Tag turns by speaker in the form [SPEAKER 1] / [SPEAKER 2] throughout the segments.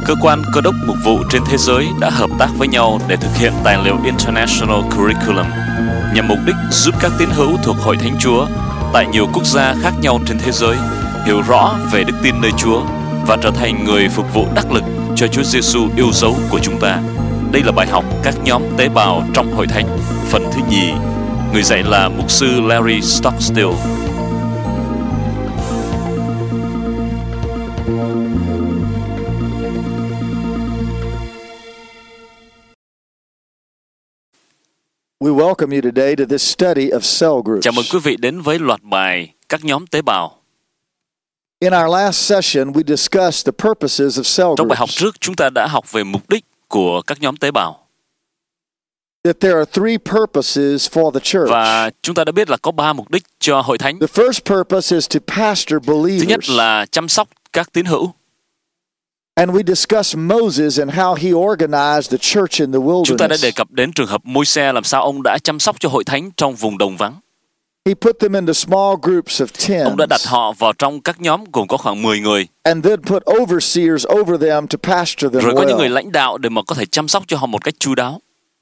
[SPEAKER 1] cơ quan cơ đốc mục vụ trên thế giới đã hợp tác với nhau để thực hiện tài liệu International Curriculum nhằm mục đích giúp các tín hữu thuộc Hội Thánh Chúa tại nhiều quốc gia khác nhau trên thế giới hiểu rõ về đức tin nơi Chúa và trở thành người phục vụ đắc lực cho Chúa Giêsu yêu dấu của chúng ta. Đây là bài học các nhóm tế bào trong Hội Thánh, phần thứ nhì. Người dạy là mục sư Larry Stockstill.
[SPEAKER 2] We welcome you today to this study of cell groups.
[SPEAKER 1] Chào mừng quý vị đến với loạt bài các nhóm tế bào.
[SPEAKER 2] In our last session, we discussed the purposes of cell
[SPEAKER 1] Trong bài học
[SPEAKER 2] groups.
[SPEAKER 1] trước, chúng ta đã học về mục đích của các nhóm tế bào.
[SPEAKER 2] That there are three purposes for the church.
[SPEAKER 1] Và chúng ta đã biết là có 3 mục đích cho Hội Thánh.
[SPEAKER 2] The first purpose is to pastor
[SPEAKER 1] Thứ nhất
[SPEAKER 2] believers.
[SPEAKER 1] là chăm sóc các tín hữu.
[SPEAKER 2] And we discussed Moses and how he organized the church in the
[SPEAKER 1] Chúng ta đã đề
[SPEAKER 2] wilderness.
[SPEAKER 1] cập đến trường hợp Môi-se làm sao ông đã chăm sóc cho Hội Thánh trong vùng đồng vắng.
[SPEAKER 2] He put them into small groups of
[SPEAKER 1] Ông đã đặt
[SPEAKER 2] 10
[SPEAKER 1] họ vào trong các nhóm gồm có khoảng 10 người.
[SPEAKER 2] and then put overseers over them to pasture them
[SPEAKER 1] Rồi có những người
[SPEAKER 2] well.
[SPEAKER 1] lãnh đạo để mà có thể chăm sóc cho họ một cách chu đáo.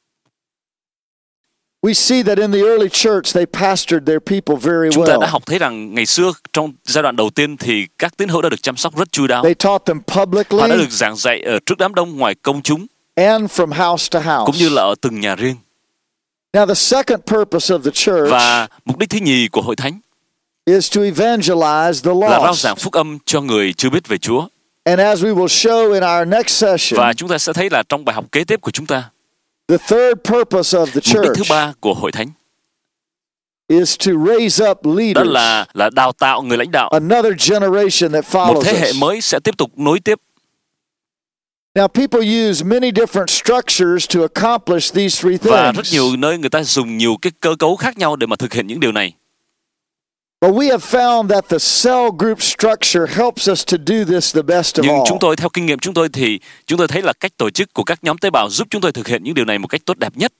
[SPEAKER 2] We see that in the early church they pastored their people very
[SPEAKER 1] Chúng ta đã
[SPEAKER 2] well.
[SPEAKER 1] học thấy rằng ngày xưa trong giai đoạn đầu tiên thì các tín hữu đã được chăm sóc rất chu đáo.
[SPEAKER 2] They taught them
[SPEAKER 1] Họ đã
[SPEAKER 2] publicly
[SPEAKER 1] được giảng dạy ở trước đám đông ngoài công chúng
[SPEAKER 2] and from house to
[SPEAKER 1] cũng
[SPEAKER 2] house.
[SPEAKER 1] như là ở từng nhà riêng.
[SPEAKER 2] Now, the second purpose of the church
[SPEAKER 1] Và mục đích thứ nhì của Hội Thánh
[SPEAKER 2] is to evangelize the
[SPEAKER 1] là rao
[SPEAKER 2] lost.
[SPEAKER 1] giảng phúc âm cho người chưa biết về Chúa.
[SPEAKER 2] And as we will show in our next session,
[SPEAKER 1] Và chúng ta sẽ thấy là trong bài học kế tiếp của chúng ta,
[SPEAKER 2] the third purpose of the
[SPEAKER 1] mục đích thứ
[SPEAKER 2] church
[SPEAKER 1] ba của Hội Thánh
[SPEAKER 2] is to raise up
[SPEAKER 1] đó
[SPEAKER 2] leaders,
[SPEAKER 1] là đào tạo người lãnh đạo.
[SPEAKER 2] another generation that
[SPEAKER 1] Một
[SPEAKER 2] follows
[SPEAKER 1] thế hệ
[SPEAKER 2] us.
[SPEAKER 1] mới sẽ tiếp tục nối tiếp.
[SPEAKER 2] Now, people use many different structures to accomplish these three
[SPEAKER 1] Và rất
[SPEAKER 2] things.
[SPEAKER 1] nhiều nơi người ta dùng nhiều cái cơ cấu khác nhau để mà thực hiện những điều này.
[SPEAKER 2] But we have found that the cell group structure helps us to do this the best of
[SPEAKER 1] Nhưng
[SPEAKER 2] all.
[SPEAKER 1] chúng tôi, theo kinh nghiệm chúng tôi thì chúng tôi thấy là cách tổ chức của các nhóm tế bào giúp chúng tôi thực hiện những điều này một cách tốt đẹp nhất.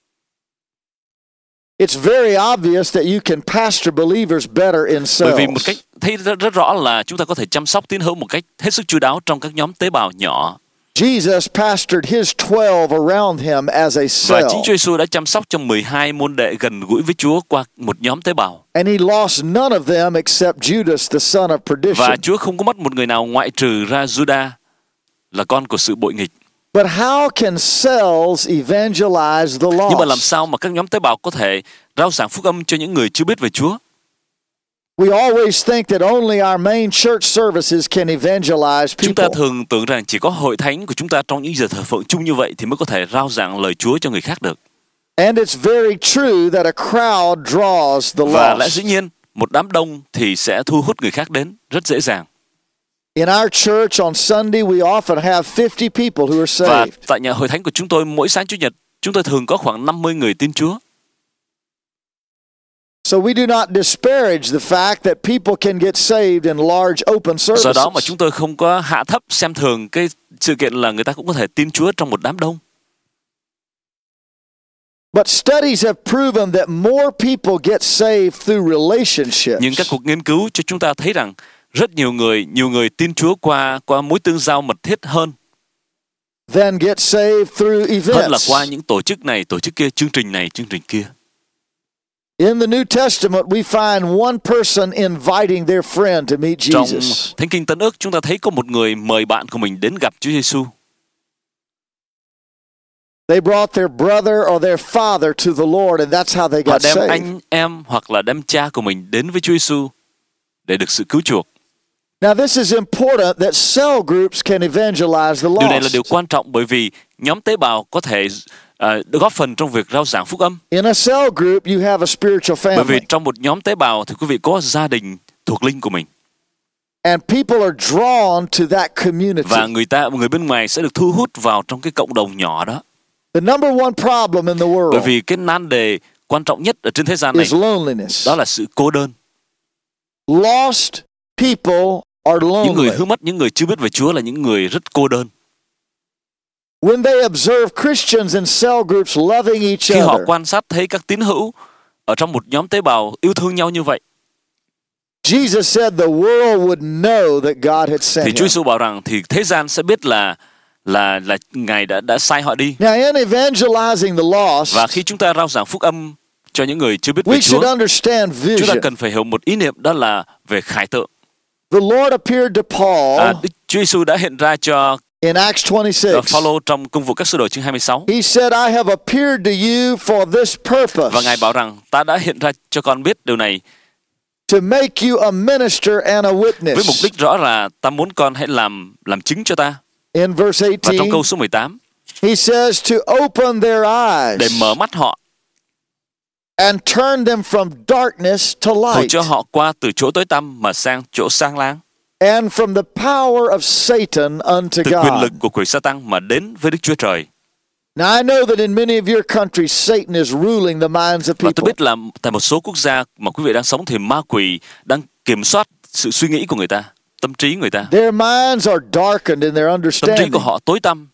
[SPEAKER 2] It's very obvious that you can pastor believers better in
[SPEAKER 1] Bởi vì một
[SPEAKER 2] cells.
[SPEAKER 1] cách thấy rất rõ là chúng ta có thể chăm sóc tín hữu một cách hết sức chu đáo trong các nhóm tế bào nhỏ.
[SPEAKER 2] Jesus pastored his 12 around him as a
[SPEAKER 1] Và
[SPEAKER 2] cell.
[SPEAKER 1] chính Chúa Giêsu đã chăm sóc cho 12 môn đệ gần gũi với Chúa qua một nhóm tế bào.
[SPEAKER 2] And he lost none of them except Judas, the son of perdition.
[SPEAKER 1] Và Chúa không có mất một người nào ngoại trừ ra Juda là con của sự bội nghịch.
[SPEAKER 2] But how can cells evangelize the
[SPEAKER 1] Nhưng mà làm
[SPEAKER 2] lost?
[SPEAKER 1] sao mà các nhóm tế bào có thể rao giảng phúc âm cho những người chưa biết về Chúa?
[SPEAKER 2] We always think that only our main church services can evangelize
[SPEAKER 1] Chúng ta
[SPEAKER 2] people.
[SPEAKER 1] thường tưởng rằng chỉ có hội thánh của chúng ta trong những giờ thờ phượng chung như vậy thì mới có thể rao giảng lời Chúa cho người khác được.
[SPEAKER 2] And it's very true that a crowd draws the
[SPEAKER 1] Và lẽ
[SPEAKER 2] lost.
[SPEAKER 1] dĩ nhiên, một đám đông thì sẽ thu hút người khác đến rất dễ dàng.
[SPEAKER 2] In our church on Sunday, we often have 50 people who are
[SPEAKER 1] Và
[SPEAKER 2] saved.
[SPEAKER 1] tại nhà hội thánh của chúng tôi, mỗi sáng Chủ nhật, chúng tôi thường có khoảng 50 người tin Chúa.
[SPEAKER 2] So we do not disparage the fact that people can get saved in large open
[SPEAKER 1] Do đó mà
[SPEAKER 2] services.
[SPEAKER 1] chúng tôi không có hạ thấp xem thường cái sự kiện là người ta cũng có thể tin Chúa trong một đám đông.
[SPEAKER 2] But studies have proven that more people get saved through relationships
[SPEAKER 1] Nhưng các cuộc nghiên cứu cho chúng ta thấy rằng rất nhiều người tin Chúa qua mối tương giao mật thiết hơn
[SPEAKER 2] than get saved through
[SPEAKER 1] là
[SPEAKER 2] events.
[SPEAKER 1] qua những tổ chức này, tổ chức kia, chương trình này, chương trình kia.
[SPEAKER 2] In the New Testament, we find one person inviting their friend to meet
[SPEAKER 1] Trong
[SPEAKER 2] Jesus.
[SPEAKER 1] Thánh Kinh Tân Ước, chúng ta thấy có một người mời bạn của mình đến gặp Chúa Giêsu.
[SPEAKER 2] They brought their brother or their father to the Lord, and that's how they
[SPEAKER 1] Họ
[SPEAKER 2] got
[SPEAKER 1] đem
[SPEAKER 2] saved.
[SPEAKER 1] anh em hoặc là đem cha của mình đến với Chúa Giêsu để được sự cứu chuộc.
[SPEAKER 2] Now, this is important that cell groups can evangelize the
[SPEAKER 1] Điều này là
[SPEAKER 2] lost.
[SPEAKER 1] điều quan trọng bởi vì nhóm tế bào có thể góp phần trong việc rao giảng phúc âm.
[SPEAKER 2] In a cell group, you have a spiritual
[SPEAKER 1] Bởi vì
[SPEAKER 2] family,
[SPEAKER 1] trong một nhóm tế bào thì quý vị có gia đình thuộc linh của mình.
[SPEAKER 2] and people are drawn to that community.
[SPEAKER 1] Và người bên ngoài sẽ được thu hút vào trong cái cộng đồng nhỏ đó.
[SPEAKER 2] The number one problem in the
[SPEAKER 1] Bởi
[SPEAKER 2] world
[SPEAKER 1] vì cái nan đề quan trọng nhất ở trên thế gian này
[SPEAKER 2] is loneliness.
[SPEAKER 1] đó là sự cô đơn.
[SPEAKER 2] Lost people are
[SPEAKER 1] Những người
[SPEAKER 2] lonely.
[SPEAKER 1] hư mất, những người chưa biết về Chúa là những người rất cô đơn.
[SPEAKER 2] When they observe Christians in cell groups loving each
[SPEAKER 1] Khi họ
[SPEAKER 2] other,
[SPEAKER 1] quan sát thấy các tín hữu ở trong một nhóm tế bào yêu thương nhau như vậy,
[SPEAKER 2] Jesus said the world would know that God had
[SPEAKER 1] thì
[SPEAKER 2] sent
[SPEAKER 1] Chúa
[SPEAKER 2] him.
[SPEAKER 1] Giêsu bảo rằng thì thế gian sẽ biết là là Ngài đã sai họ đi.
[SPEAKER 2] Now, in evangelizing the lost,
[SPEAKER 1] Và khi chúng ta rao giảng phúc âm cho những người chưa biết về
[SPEAKER 2] we should
[SPEAKER 1] Chúa,
[SPEAKER 2] understand
[SPEAKER 1] chúng ta
[SPEAKER 2] vision.
[SPEAKER 1] cần phải hiểu một ý niệm, đó là về khải tượng.
[SPEAKER 2] The Lord appeared to Paul
[SPEAKER 1] Đức Chúa Giêsu đã hiện ra cho
[SPEAKER 2] in Acts 26.
[SPEAKER 1] Phaolô trong Công vụ các sứ đồ chương 26.
[SPEAKER 2] He said, I have appeared to you for this purpose,
[SPEAKER 1] Và Ngài bảo rằng ta đã hiện ra cho con biết điều này
[SPEAKER 2] to make you a minister and a
[SPEAKER 1] với mục
[SPEAKER 2] witness.
[SPEAKER 1] đích rõ là ta muốn con hãy làm chứng cho ta.
[SPEAKER 2] In verse
[SPEAKER 1] Và trong
[SPEAKER 2] 18,
[SPEAKER 1] câu số 18,
[SPEAKER 2] he says to open their
[SPEAKER 1] để
[SPEAKER 2] eyes
[SPEAKER 1] mở mắt họ,
[SPEAKER 2] and turn them from darkness to
[SPEAKER 1] hầu
[SPEAKER 2] light,
[SPEAKER 1] cho họ qua từ chỗ tối tăm mà sang chỗ sáng láng,
[SPEAKER 2] and from the power of Satan unto
[SPEAKER 1] từ quyền lực
[SPEAKER 2] God.
[SPEAKER 1] của quỷ Sa-tăng mà đến với Đức Chúa Trời.
[SPEAKER 2] Now, I know that in many of your countries, Satan is ruling the minds of
[SPEAKER 1] Và tôi
[SPEAKER 2] people.
[SPEAKER 1] biết là tại một số quốc gia mà quý vị đang sống thì ma quỷ đang kiểm soát sự suy nghĩ của người ta, tâm trí người ta.
[SPEAKER 2] Their minds are darkened in their
[SPEAKER 1] Tâm trí
[SPEAKER 2] understanding.
[SPEAKER 1] của họ tối tăm.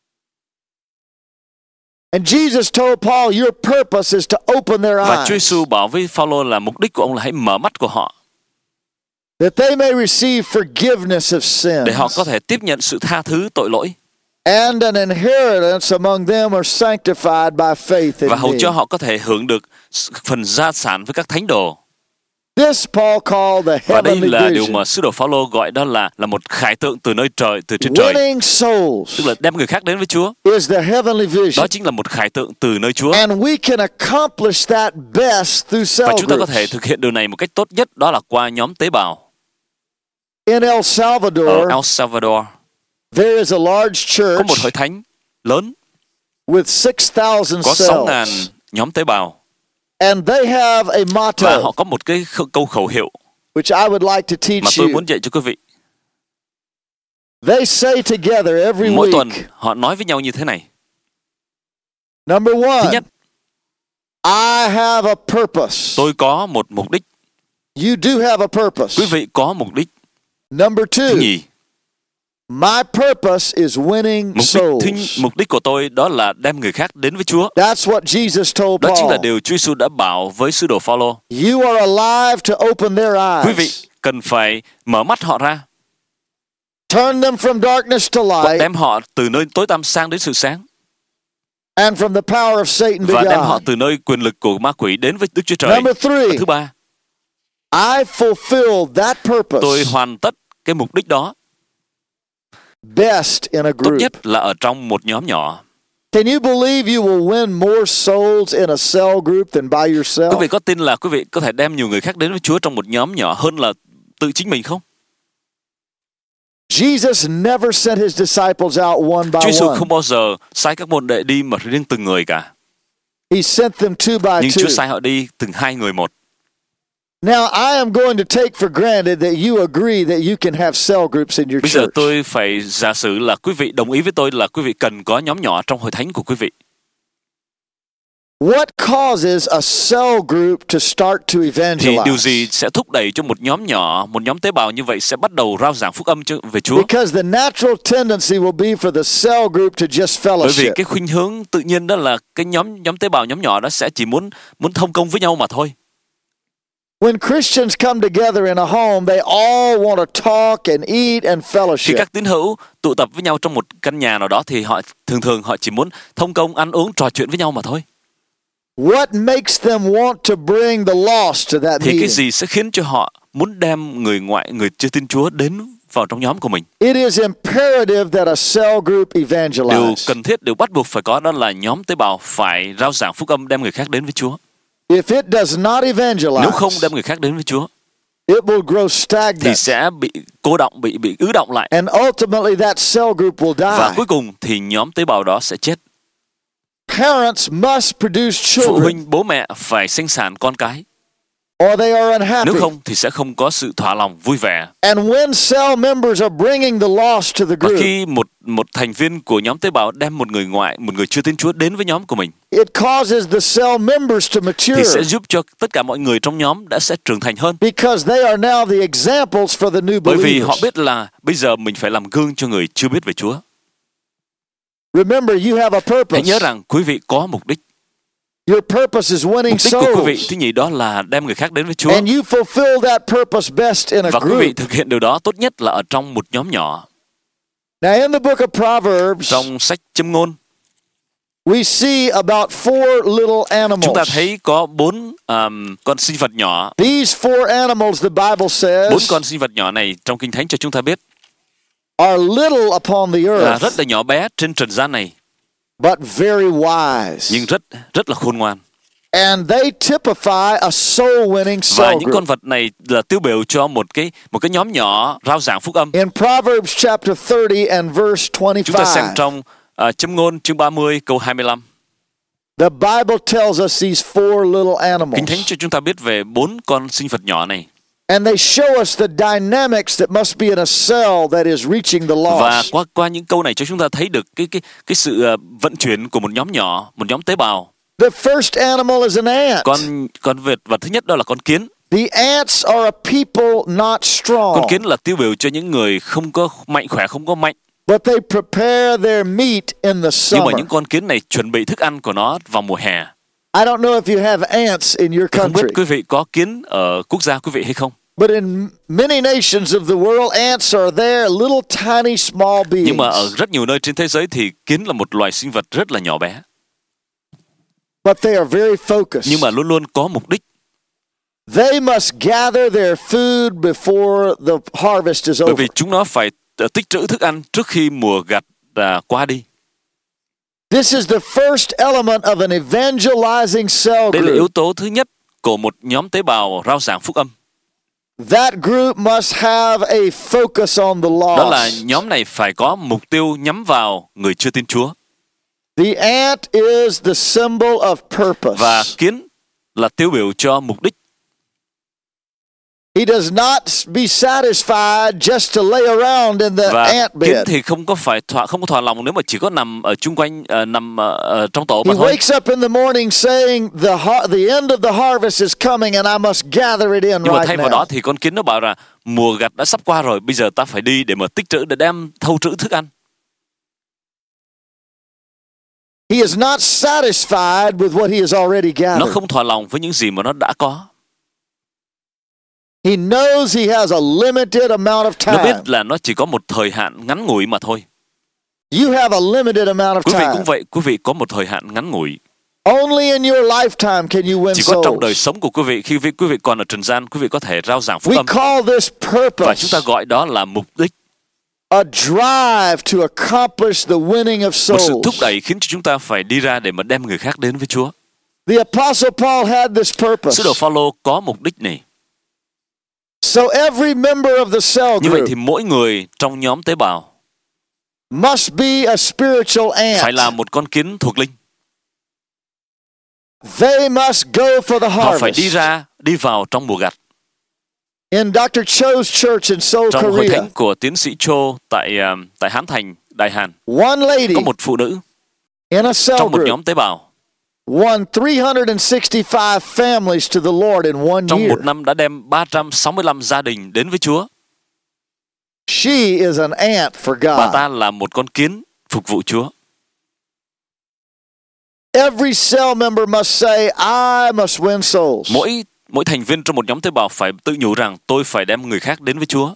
[SPEAKER 2] And Jesus told Paul, your purpose is to open their
[SPEAKER 1] Và Chúa
[SPEAKER 2] eyes,
[SPEAKER 1] Giêsu bảo với Phaolô là mục đích của ông là hãy mở mắt của họ
[SPEAKER 2] that they may receive forgiveness of
[SPEAKER 1] để họ
[SPEAKER 2] sins,
[SPEAKER 1] có thể tiếp nhận sự tha thứ tội lỗi
[SPEAKER 2] and an inheritance among them are sanctified by faith
[SPEAKER 1] và
[SPEAKER 2] in
[SPEAKER 1] hầu
[SPEAKER 2] me.
[SPEAKER 1] cho họ có thể hưởng được phần gia sản với các thánh đồ.
[SPEAKER 2] This Paul called the
[SPEAKER 1] Và đây
[SPEAKER 2] heavenly
[SPEAKER 1] là điều
[SPEAKER 2] vision,
[SPEAKER 1] mà sứ đồ Phaolô gọi đó là một khải tượng từ nơi trời, từ trên trời,
[SPEAKER 2] winning souls
[SPEAKER 1] tức là đem người khác đến với Chúa.
[SPEAKER 2] is the heavenly
[SPEAKER 1] Đó
[SPEAKER 2] vision.
[SPEAKER 1] chính là một khải tượng từ nơi Chúa.
[SPEAKER 2] And we can accomplish that best through
[SPEAKER 1] Và
[SPEAKER 2] cell
[SPEAKER 1] chúng ta có thể
[SPEAKER 2] groups.
[SPEAKER 1] thực hiện điều này một cách tốt nhất, đó là qua nhóm tế bào.
[SPEAKER 2] In El
[SPEAKER 1] Ở
[SPEAKER 2] Salvador,
[SPEAKER 1] El Salvador
[SPEAKER 2] there is a large
[SPEAKER 1] có một hội
[SPEAKER 2] church
[SPEAKER 1] thánh lớn
[SPEAKER 2] with 6,000
[SPEAKER 1] có 6.000
[SPEAKER 2] cells.
[SPEAKER 1] nhóm tế bào,
[SPEAKER 2] And they have a
[SPEAKER 1] và
[SPEAKER 2] motto,
[SPEAKER 1] họ có một cái câu khẩu hiệu
[SPEAKER 2] which I would like to
[SPEAKER 1] mà
[SPEAKER 2] teach
[SPEAKER 1] tôi
[SPEAKER 2] you.
[SPEAKER 1] muốn dạy cho quý vị.
[SPEAKER 2] They say together every
[SPEAKER 1] Mỗi tuần
[SPEAKER 2] week.
[SPEAKER 1] họ nói với nhau như thế này.
[SPEAKER 2] Number
[SPEAKER 1] Thứ
[SPEAKER 2] one,
[SPEAKER 1] nhất,
[SPEAKER 2] I have a purpose.
[SPEAKER 1] tôi có một mục đích.
[SPEAKER 2] You do have a purpose.
[SPEAKER 1] Quý vị có mục đích.
[SPEAKER 2] Number
[SPEAKER 1] Thứ
[SPEAKER 2] two,
[SPEAKER 1] nhì,
[SPEAKER 2] my purpose is winning souls.
[SPEAKER 1] mục đích của tôi đó là đem người khác đến với Chúa.
[SPEAKER 2] That's what Jesus told
[SPEAKER 1] Đó chính là
[SPEAKER 2] Paul.
[SPEAKER 1] điều Chúa Giêsu đã bảo với sứ đồ Phaolô.
[SPEAKER 2] You are alive to open their
[SPEAKER 1] Quý vị
[SPEAKER 2] eyes.
[SPEAKER 1] cần phải mở mắt họ ra
[SPEAKER 2] Turn them from darkness to
[SPEAKER 1] và
[SPEAKER 2] light,
[SPEAKER 1] đem họ từ nơi tối tăm sang đến sự sáng,
[SPEAKER 2] and from the power of Satan to
[SPEAKER 1] và đem họ
[SPEAKER 2] God.
[SPEAKER 1] từ nơi quyền lực của ma quỷ đến với Đức Chúa Trời.
[SPEAKER 2] Number three,
[SPEAKER 1] Và thứ ba,
[SPEAKER 2] I fulfill that
[SPEAKER 1] tôi
[SPEAKER 2] purpose
[SPEAKER 1] hoàn tất cái mục đích đó
[SPEAKER 2] best in a
[SPEAKER 1] tốt
[SPEAKER 2] group.
[SPEAKER 1] nhất là ở trong một nhóm nhỏ.
[SPEAKER 2] Can you believe you will win more souls in a cell group than by
[SPEAKER 1] Quý
[SPEAKER 2] yourself?
[SPEAKER 1] vị có tin là quý vị có thể đem nhiều người khác đến với Chúa trong một nhóm nhỏ hơn là tự chính mình không?
[SPEAKER 2] Jesus never sent his disciples out one
[SPEAKER 1] Chúa
[SPEAKER 2] by
[SPEAKER 1] Giêsu
[SPEAKER 2] one.
[SPEAKER 1] không bao giờ sai các môn đệ đi mà riêng từng người cả,
[SPEAKER 2] He sent them two by
[SPEAKER 1] nhưng Chúa
[SPEAKER 2] two.
[SPEAKER 1] sai họ đi từng hai người một.
[SPEAKER 2] Now, I am going to take for granted that you agree that you can have cell groups in your
[SPEAKER 1] Bây giờ
[SPEAKER 2] church.
[SPEAKER 1] tôi phải giả sử là quý vị đồng ý với tôi là quý vị cần có nhóm nhỏ trong hội thánh của quý vị.
[SPEAKER 2] What causes a cell group to start to
[SPEAKER 1] Thì
[SPEAKER 2] evangelize?
[SPEAKER 1] điều gì sẽ thúc đẩy cho một nhóm nhỏ, một nhóm tế bào như vậy sẽ bắt đầu rao giảng phúc âm về Chúa?
[SPEAKER 2] Because the natural tendency will be for the cell group to just
[SPEAKER 1] Bởi vì
[SPEAKER 2] fellowship.
[SPEAKER 1] cái khuynh hướng tự nhiên đó là cái nhóm tế bào, nhóm nhỏ đó sẽ chỉ muốn thông công với nhau mà thôi.
[SPEAKER 2] When Christians come together in a home, they all want to talk and eat and
[SPEAKER 1] Khi
[SPEAKER 2] fellowship.
[SPEAKER 1] các tín hữu tụ tập với nhau trong một căn nhà nào đó thì họ thường chỉ muốn thông công, ăn uống, trò chuyện với nhau mà thôi.
[SPEAKER 2] What makes them want to bring the lost to that
[SPEAKER 1] Thì cái
[SPEAKER 2] meeting?
[SPEAKER 1] gì sẽ khiến cho họ muốn đem người ngoại, người chưa tin Chúa đến vào trong nhóm của mình?
[SPEAKER 2] It is imperative that a cell group
[SPEAKER 1] Điều
[SPEAKER 2] evangelize.
[SPEAKER 1] cần thiết, điều bắt buộc phải có đó là nhóm tế bào phải rao giảng phúc âm, đem người khác đến với Chúa.
[SPEAKER 2] If it does not
[SPEAKER 1] Nếu không
[SPEAKER 2] evangelize,
[SPEAKER 1] đem người khác đến với Chúa
[SPEAKER 2] it will grow
[SPEAKER 1] thì
[SPEAKER 2] stagnant.
[SPEAKER 1] sẽ bị cô động, bị ứ động lại.
[SPEAKER 2] And ultimately, that cell group will
[SPEAKER 1] Và
[SPEAKER 2] die.
[SPEAKER 1] cuối cùng thì nhóm tế bào đó sẽ chết.
[SPEAKER 2] Parents must produce
[SPEAKER 1] Phụ
[SPEAKER 2] children,
[SPEAKER 1] huynh, bố mẹ phải sinh sản con cái.
[SPEAKER 2] or they are unhappy.
[SPEAKER 1] Nếu không thì sẽ không có sự thỏa lòng, vui vẻ.
[SPEAKER 2] And when cell members are bringing the lost to the
[SPEAKER 1] Và
[SPEAKER 2] group,
[SPEAKER 1] khi một thành viên của nhóm tế bào đem một người ngoại, một người chưa tin Chúa đến với nhóm của mình,
[SPEAKER 2] it causes the cell members to
[SPEAKER 1] thì
[SPEAKER 2] mature
[SPEAKER 1] sẽ giúp cho tất cả mọi người trong nhóm sẽ trưởng thành hơn.
[SPEAKER 2] because they are now the examples for the new
[SPEAKER 1] Bởi vì họ
[SPEAKER 2] believers.
[SPEAKER 1] biết là bây giờ mình phải làm gương cho người chưa biết về Chúa.
[SPEAKER 2] Remember, you have a
[SPEAKER 1] Hãy
[SPEAKER 2] purpose.
[SPEAKER 1] nhớ rằng quý vị có mục đích.
[SPEAKER 2] Your purpose is winning
[SPEAKER 1] Mục đích của quý vị
[SPEAKER 2] souls.
[SPEAKER 1] thứ nhì đó là đem người khác đến với Chúa.
[SPEAKER 2] And you fulfill that purpose best in a
[SPEAKER 1] Và quý vị
[SPEAKER 2] group.
[SPEAKER 1] thực hiện điều đó tốt nhất là ở trong một nhóm nhỏ.
[SPEAKER 2] Now, in the book of Proverbs,
[SPEAKER 1] Trong sách Châm ngôn,
[SPEAKER 2] we see about 4 little
[SPEAKER 1] chúng ta
[SPEAKER 2] animals.
[SPEAKER 1] thấy có 4 con sinh vật nhỏ.
[SPEAKER 2] These 4 animals, the Bible
[SPEAKER 1] 4
[SPEAKER 2] says,
[SPEAKER 1] con sinh vật nhỏ này trong Kinh Thánh cho chúng ta biết
[SPEAKER 2] are little upon the
[SPEAKER 1] là
[SPEAKER 2] earth,
[SPEAKER 1] rất là nhỏ bé trên trần gian này,
[SPEAKER 2] but very wise.
[SPEAKER 1] nhưng rất là khôn ngoan.
[SPEAKER 2] And they typify a soul-winning
[SPEAKER 1] Và
[SPEAKER 2] cell
[SPEAKER 1] những con
[SPEAKER 2] group.
[SPEAKER 1] vật này là tiêu biểu cho một cái nhóm nhỏ rao giảng phúc âm.
[SPEAKER 2] In Proverbs chapter 30 and verse
[SPEAKER 1] Chúng ta xem
[SPEAKER 2] 25,
[SPEAKER 1] trong Châm ngôn chương 30 câu 25.
[SPEAKER 2] the Bible tells us these 4 little
[SPEAKER 1] Kinh Thánh
[SPEAKER 2] animals.
[SPEAKER 1] cho chúng ta biết về 4 con sinh vật nhỏ này.
[SPEAKER 2] And they show us the dynamics that must be in a cell that is reaching the
[SPEAKER 1] Và
[SPEAKER 2] lost.
[SPEAKER 1] qua những câu này cho chúng ta thấy được cái sự vận chuyển của một nhóm nhỏ, một nhóm tế bào.
[SPEAKER 2] The first animal is an ant.
[SPEAKER 1] Con vật thứ nhất đó là con kiến.
[SPEAKER 2] The ants are a people not strong,
[SPEAKER 1] Con kiến là tiêu biểu cho những người không có mạnh khỏe, không có mạnh.
[SPEAKER 2] but they prepare their meat in the
[SPEAKER 1] Nhưng mà
[SPEAKER 2] summer.
[SPEAKER 1] những con kiến này chuẩn bị thức ăn của nó vào mùa hè.
[SPEAKER 2] I don't know if you have ants in your
[SPEAKER 1] Không biết
[SPEAKER 2] country,
[SPEAKER 1] quý vị có kiến ở quốc gia quý vị hay không?
[SPEAKER 2] but in many nations of the world, ants are there, little tiny small
[SPEAKER 1] Nhưng mà ở
[SPEAKER 2] beings.
[SPEAKER 1] rất nhiều nơi trên thế giới thì kiến là một loài sinh vật rất là nhỏ bé,
[SPEAKER 2] But they are very focused.
[SPEAKER 1] nhưng mà luôn luôn có mục đích.
[SPEAKER 2] They must gather their food before the harvest is
[SPEAKER 1] Bởi
[SPEAKER 2] over.
[SPEAKER 1] vì chúng nó phải tích trữ thức ăn trước khi mùa gặt qua đi.
[SPEAKER 2] This is the first element of an evangelizing cell
[SPEAKER 1] Đây là yếu
[SPEAKER 2] group.
[SPEAKER 1] tố thứ nhất của một nhóm tế bào rao giảng phúc âm.
[SPEAKER 2] That group must have a focus on the
[SPEAKER 1] Đó là
[SPEAKER 2] lost.
[SPEAKER 1] nhóm này phải có mục tiêu nhắm vào người chưa tin Chúa.
[SPEAKER 2] The ant is the symbol of purpose.
[SPEAKER 1] Và kiến là tiêu biểu cho mục đích.
[SPEAKER 2] He does not be satisfied just to lay around in the
[SPEAKER 1] Và
[SPEAKER 2] ant
[SPEAKER 1] kiến
[SPEAKER 2] bed.
[SPEAKER 1] thì không có thỏa lòng nếu mà chỉ có nằm ở chung quanh nằm ở trong tổ
[SPEAKER 2] He
[SPEAKER 1] mà thôi.
[SPEAKER 2] wakes up in the morning saying the end of the harvest is coming and I must gather it in
[SPEAKER 1] Nhưng mà
[SPEAKER 2] right
[SPEAKER 1] thay vào đó
[SPEAKER 2] now.
[SPEAKER 1] thì con kiến nó bảo là mùa gặt đã sắp qua rồi, bây giờ ta phải đi để mà tích trữ, để đem thâu trữ thức ăn.
[SPEAKER 2] He is not satisfied with what he has already
[SPEAKER 1] Nó
[SPEAKER 2] gathered.
[SPEAKER 1] không thỏa lòng với những gì mà nó đã có.
[SPEAKER 2] He knows he has a limited amount of
[SPEAKER 1] Nó biết
[SPEAKER 2] time.
[SPEAKER 1] là nó chỉ có một thời hạn ngắn ngủi mà thôi.
[SPEAKER 2] You have a limited amount of
[SPEAKER 1] Quý vị cũng
[SPEAKER 2] time.
[SPEAKER 1] vậy, quý vị có một thời hạn ngắn ngủi.
[SPEAKER 2] Only in your lifetime can you win
[SPEAKER 1] Chỉ có trong đời
[SPEAKER 2] souls.
[SPEAKER 1] sống của quý vị, khi quý vị còn ở trần gian, quý vị có thể rao giảng phúc
[SPEAKER 2] We
[SPEAKER 1] âm.
[SPEAKER 2] call this
[SPEAKER 1] Và chúng ta
[SPEAKER 2] purpose,
[SPEAKER 1] gọi đó là mục đích.
[SPEAKER 2] a drive to accomplish the winning of
[SPEAKER 1] Một sự thúc
[SPEAKER 2] souls.
[SPEAKER 1] đẩy khiến cho chúng ta phải đi ra để mà đem người khác đến với Chúa.
[SPEAKER 2] The Apostle Paul had this purpose.
[SPEAKER 1] Sứ đồ Phaolô có mục đích này.
[SPEAKER 2] So every member of the cell
[SPEAKER 1] Như vậy
[SPEAKER 2] group
[SPEAKER 1] thì mỗi người trong nhóm tế bào
[SPEAKER 2] must be a spiritual
[SPEAKER 1] phải là
[SPEAKER 2] ant.
[SPEAKER 1] một con kiến thuộc linh.
[SPEAKER 2] They must go for the
[SPEAKER 1] Họ phải đi
[SPEAKER 2] harvest.
[SPEAKER 1] ra, đi vào trong mùa gặt.
[SPEAKER 2] In Dr. Cho's church in Seoul,
[SPEAKER 1] Trong hội
[SPEAKER 2] Korea,
[SPEAKER 1] thánh của tiến sĩ Cho tại Hán Thành, Đại Hàn,
[SPEAKER 2] one lady
[SPEAKER 1] có một phụ nữ
[SPEAKER 2] in a cell
[SPEAKER 1] trong một
[SPEAKER 2] group
[SPEAKER 1] nhóm tế bào
[SPEAKER 2] won 365 families to the Lord in one
[SPEAKER 1] trong
[SPEAKER 2] year.
[SPEAKER 1] một năm đã đem 365 gia đình đến với Chúa.
[SPEAKER 2] She is an ant for
[SPEAKER 1] Bà
[SPEAKER 2] God.
[SPEAKER 1] ta là một con kiến phục vụ Chúa.
[SPEAKER 2] Every cell member must say, I must win souls.
[SPEAKER 1] Mỗi thành viên trong một nhóm tế bào phải tự nhủ rằng tôi phải đem người khác đến với Chúa.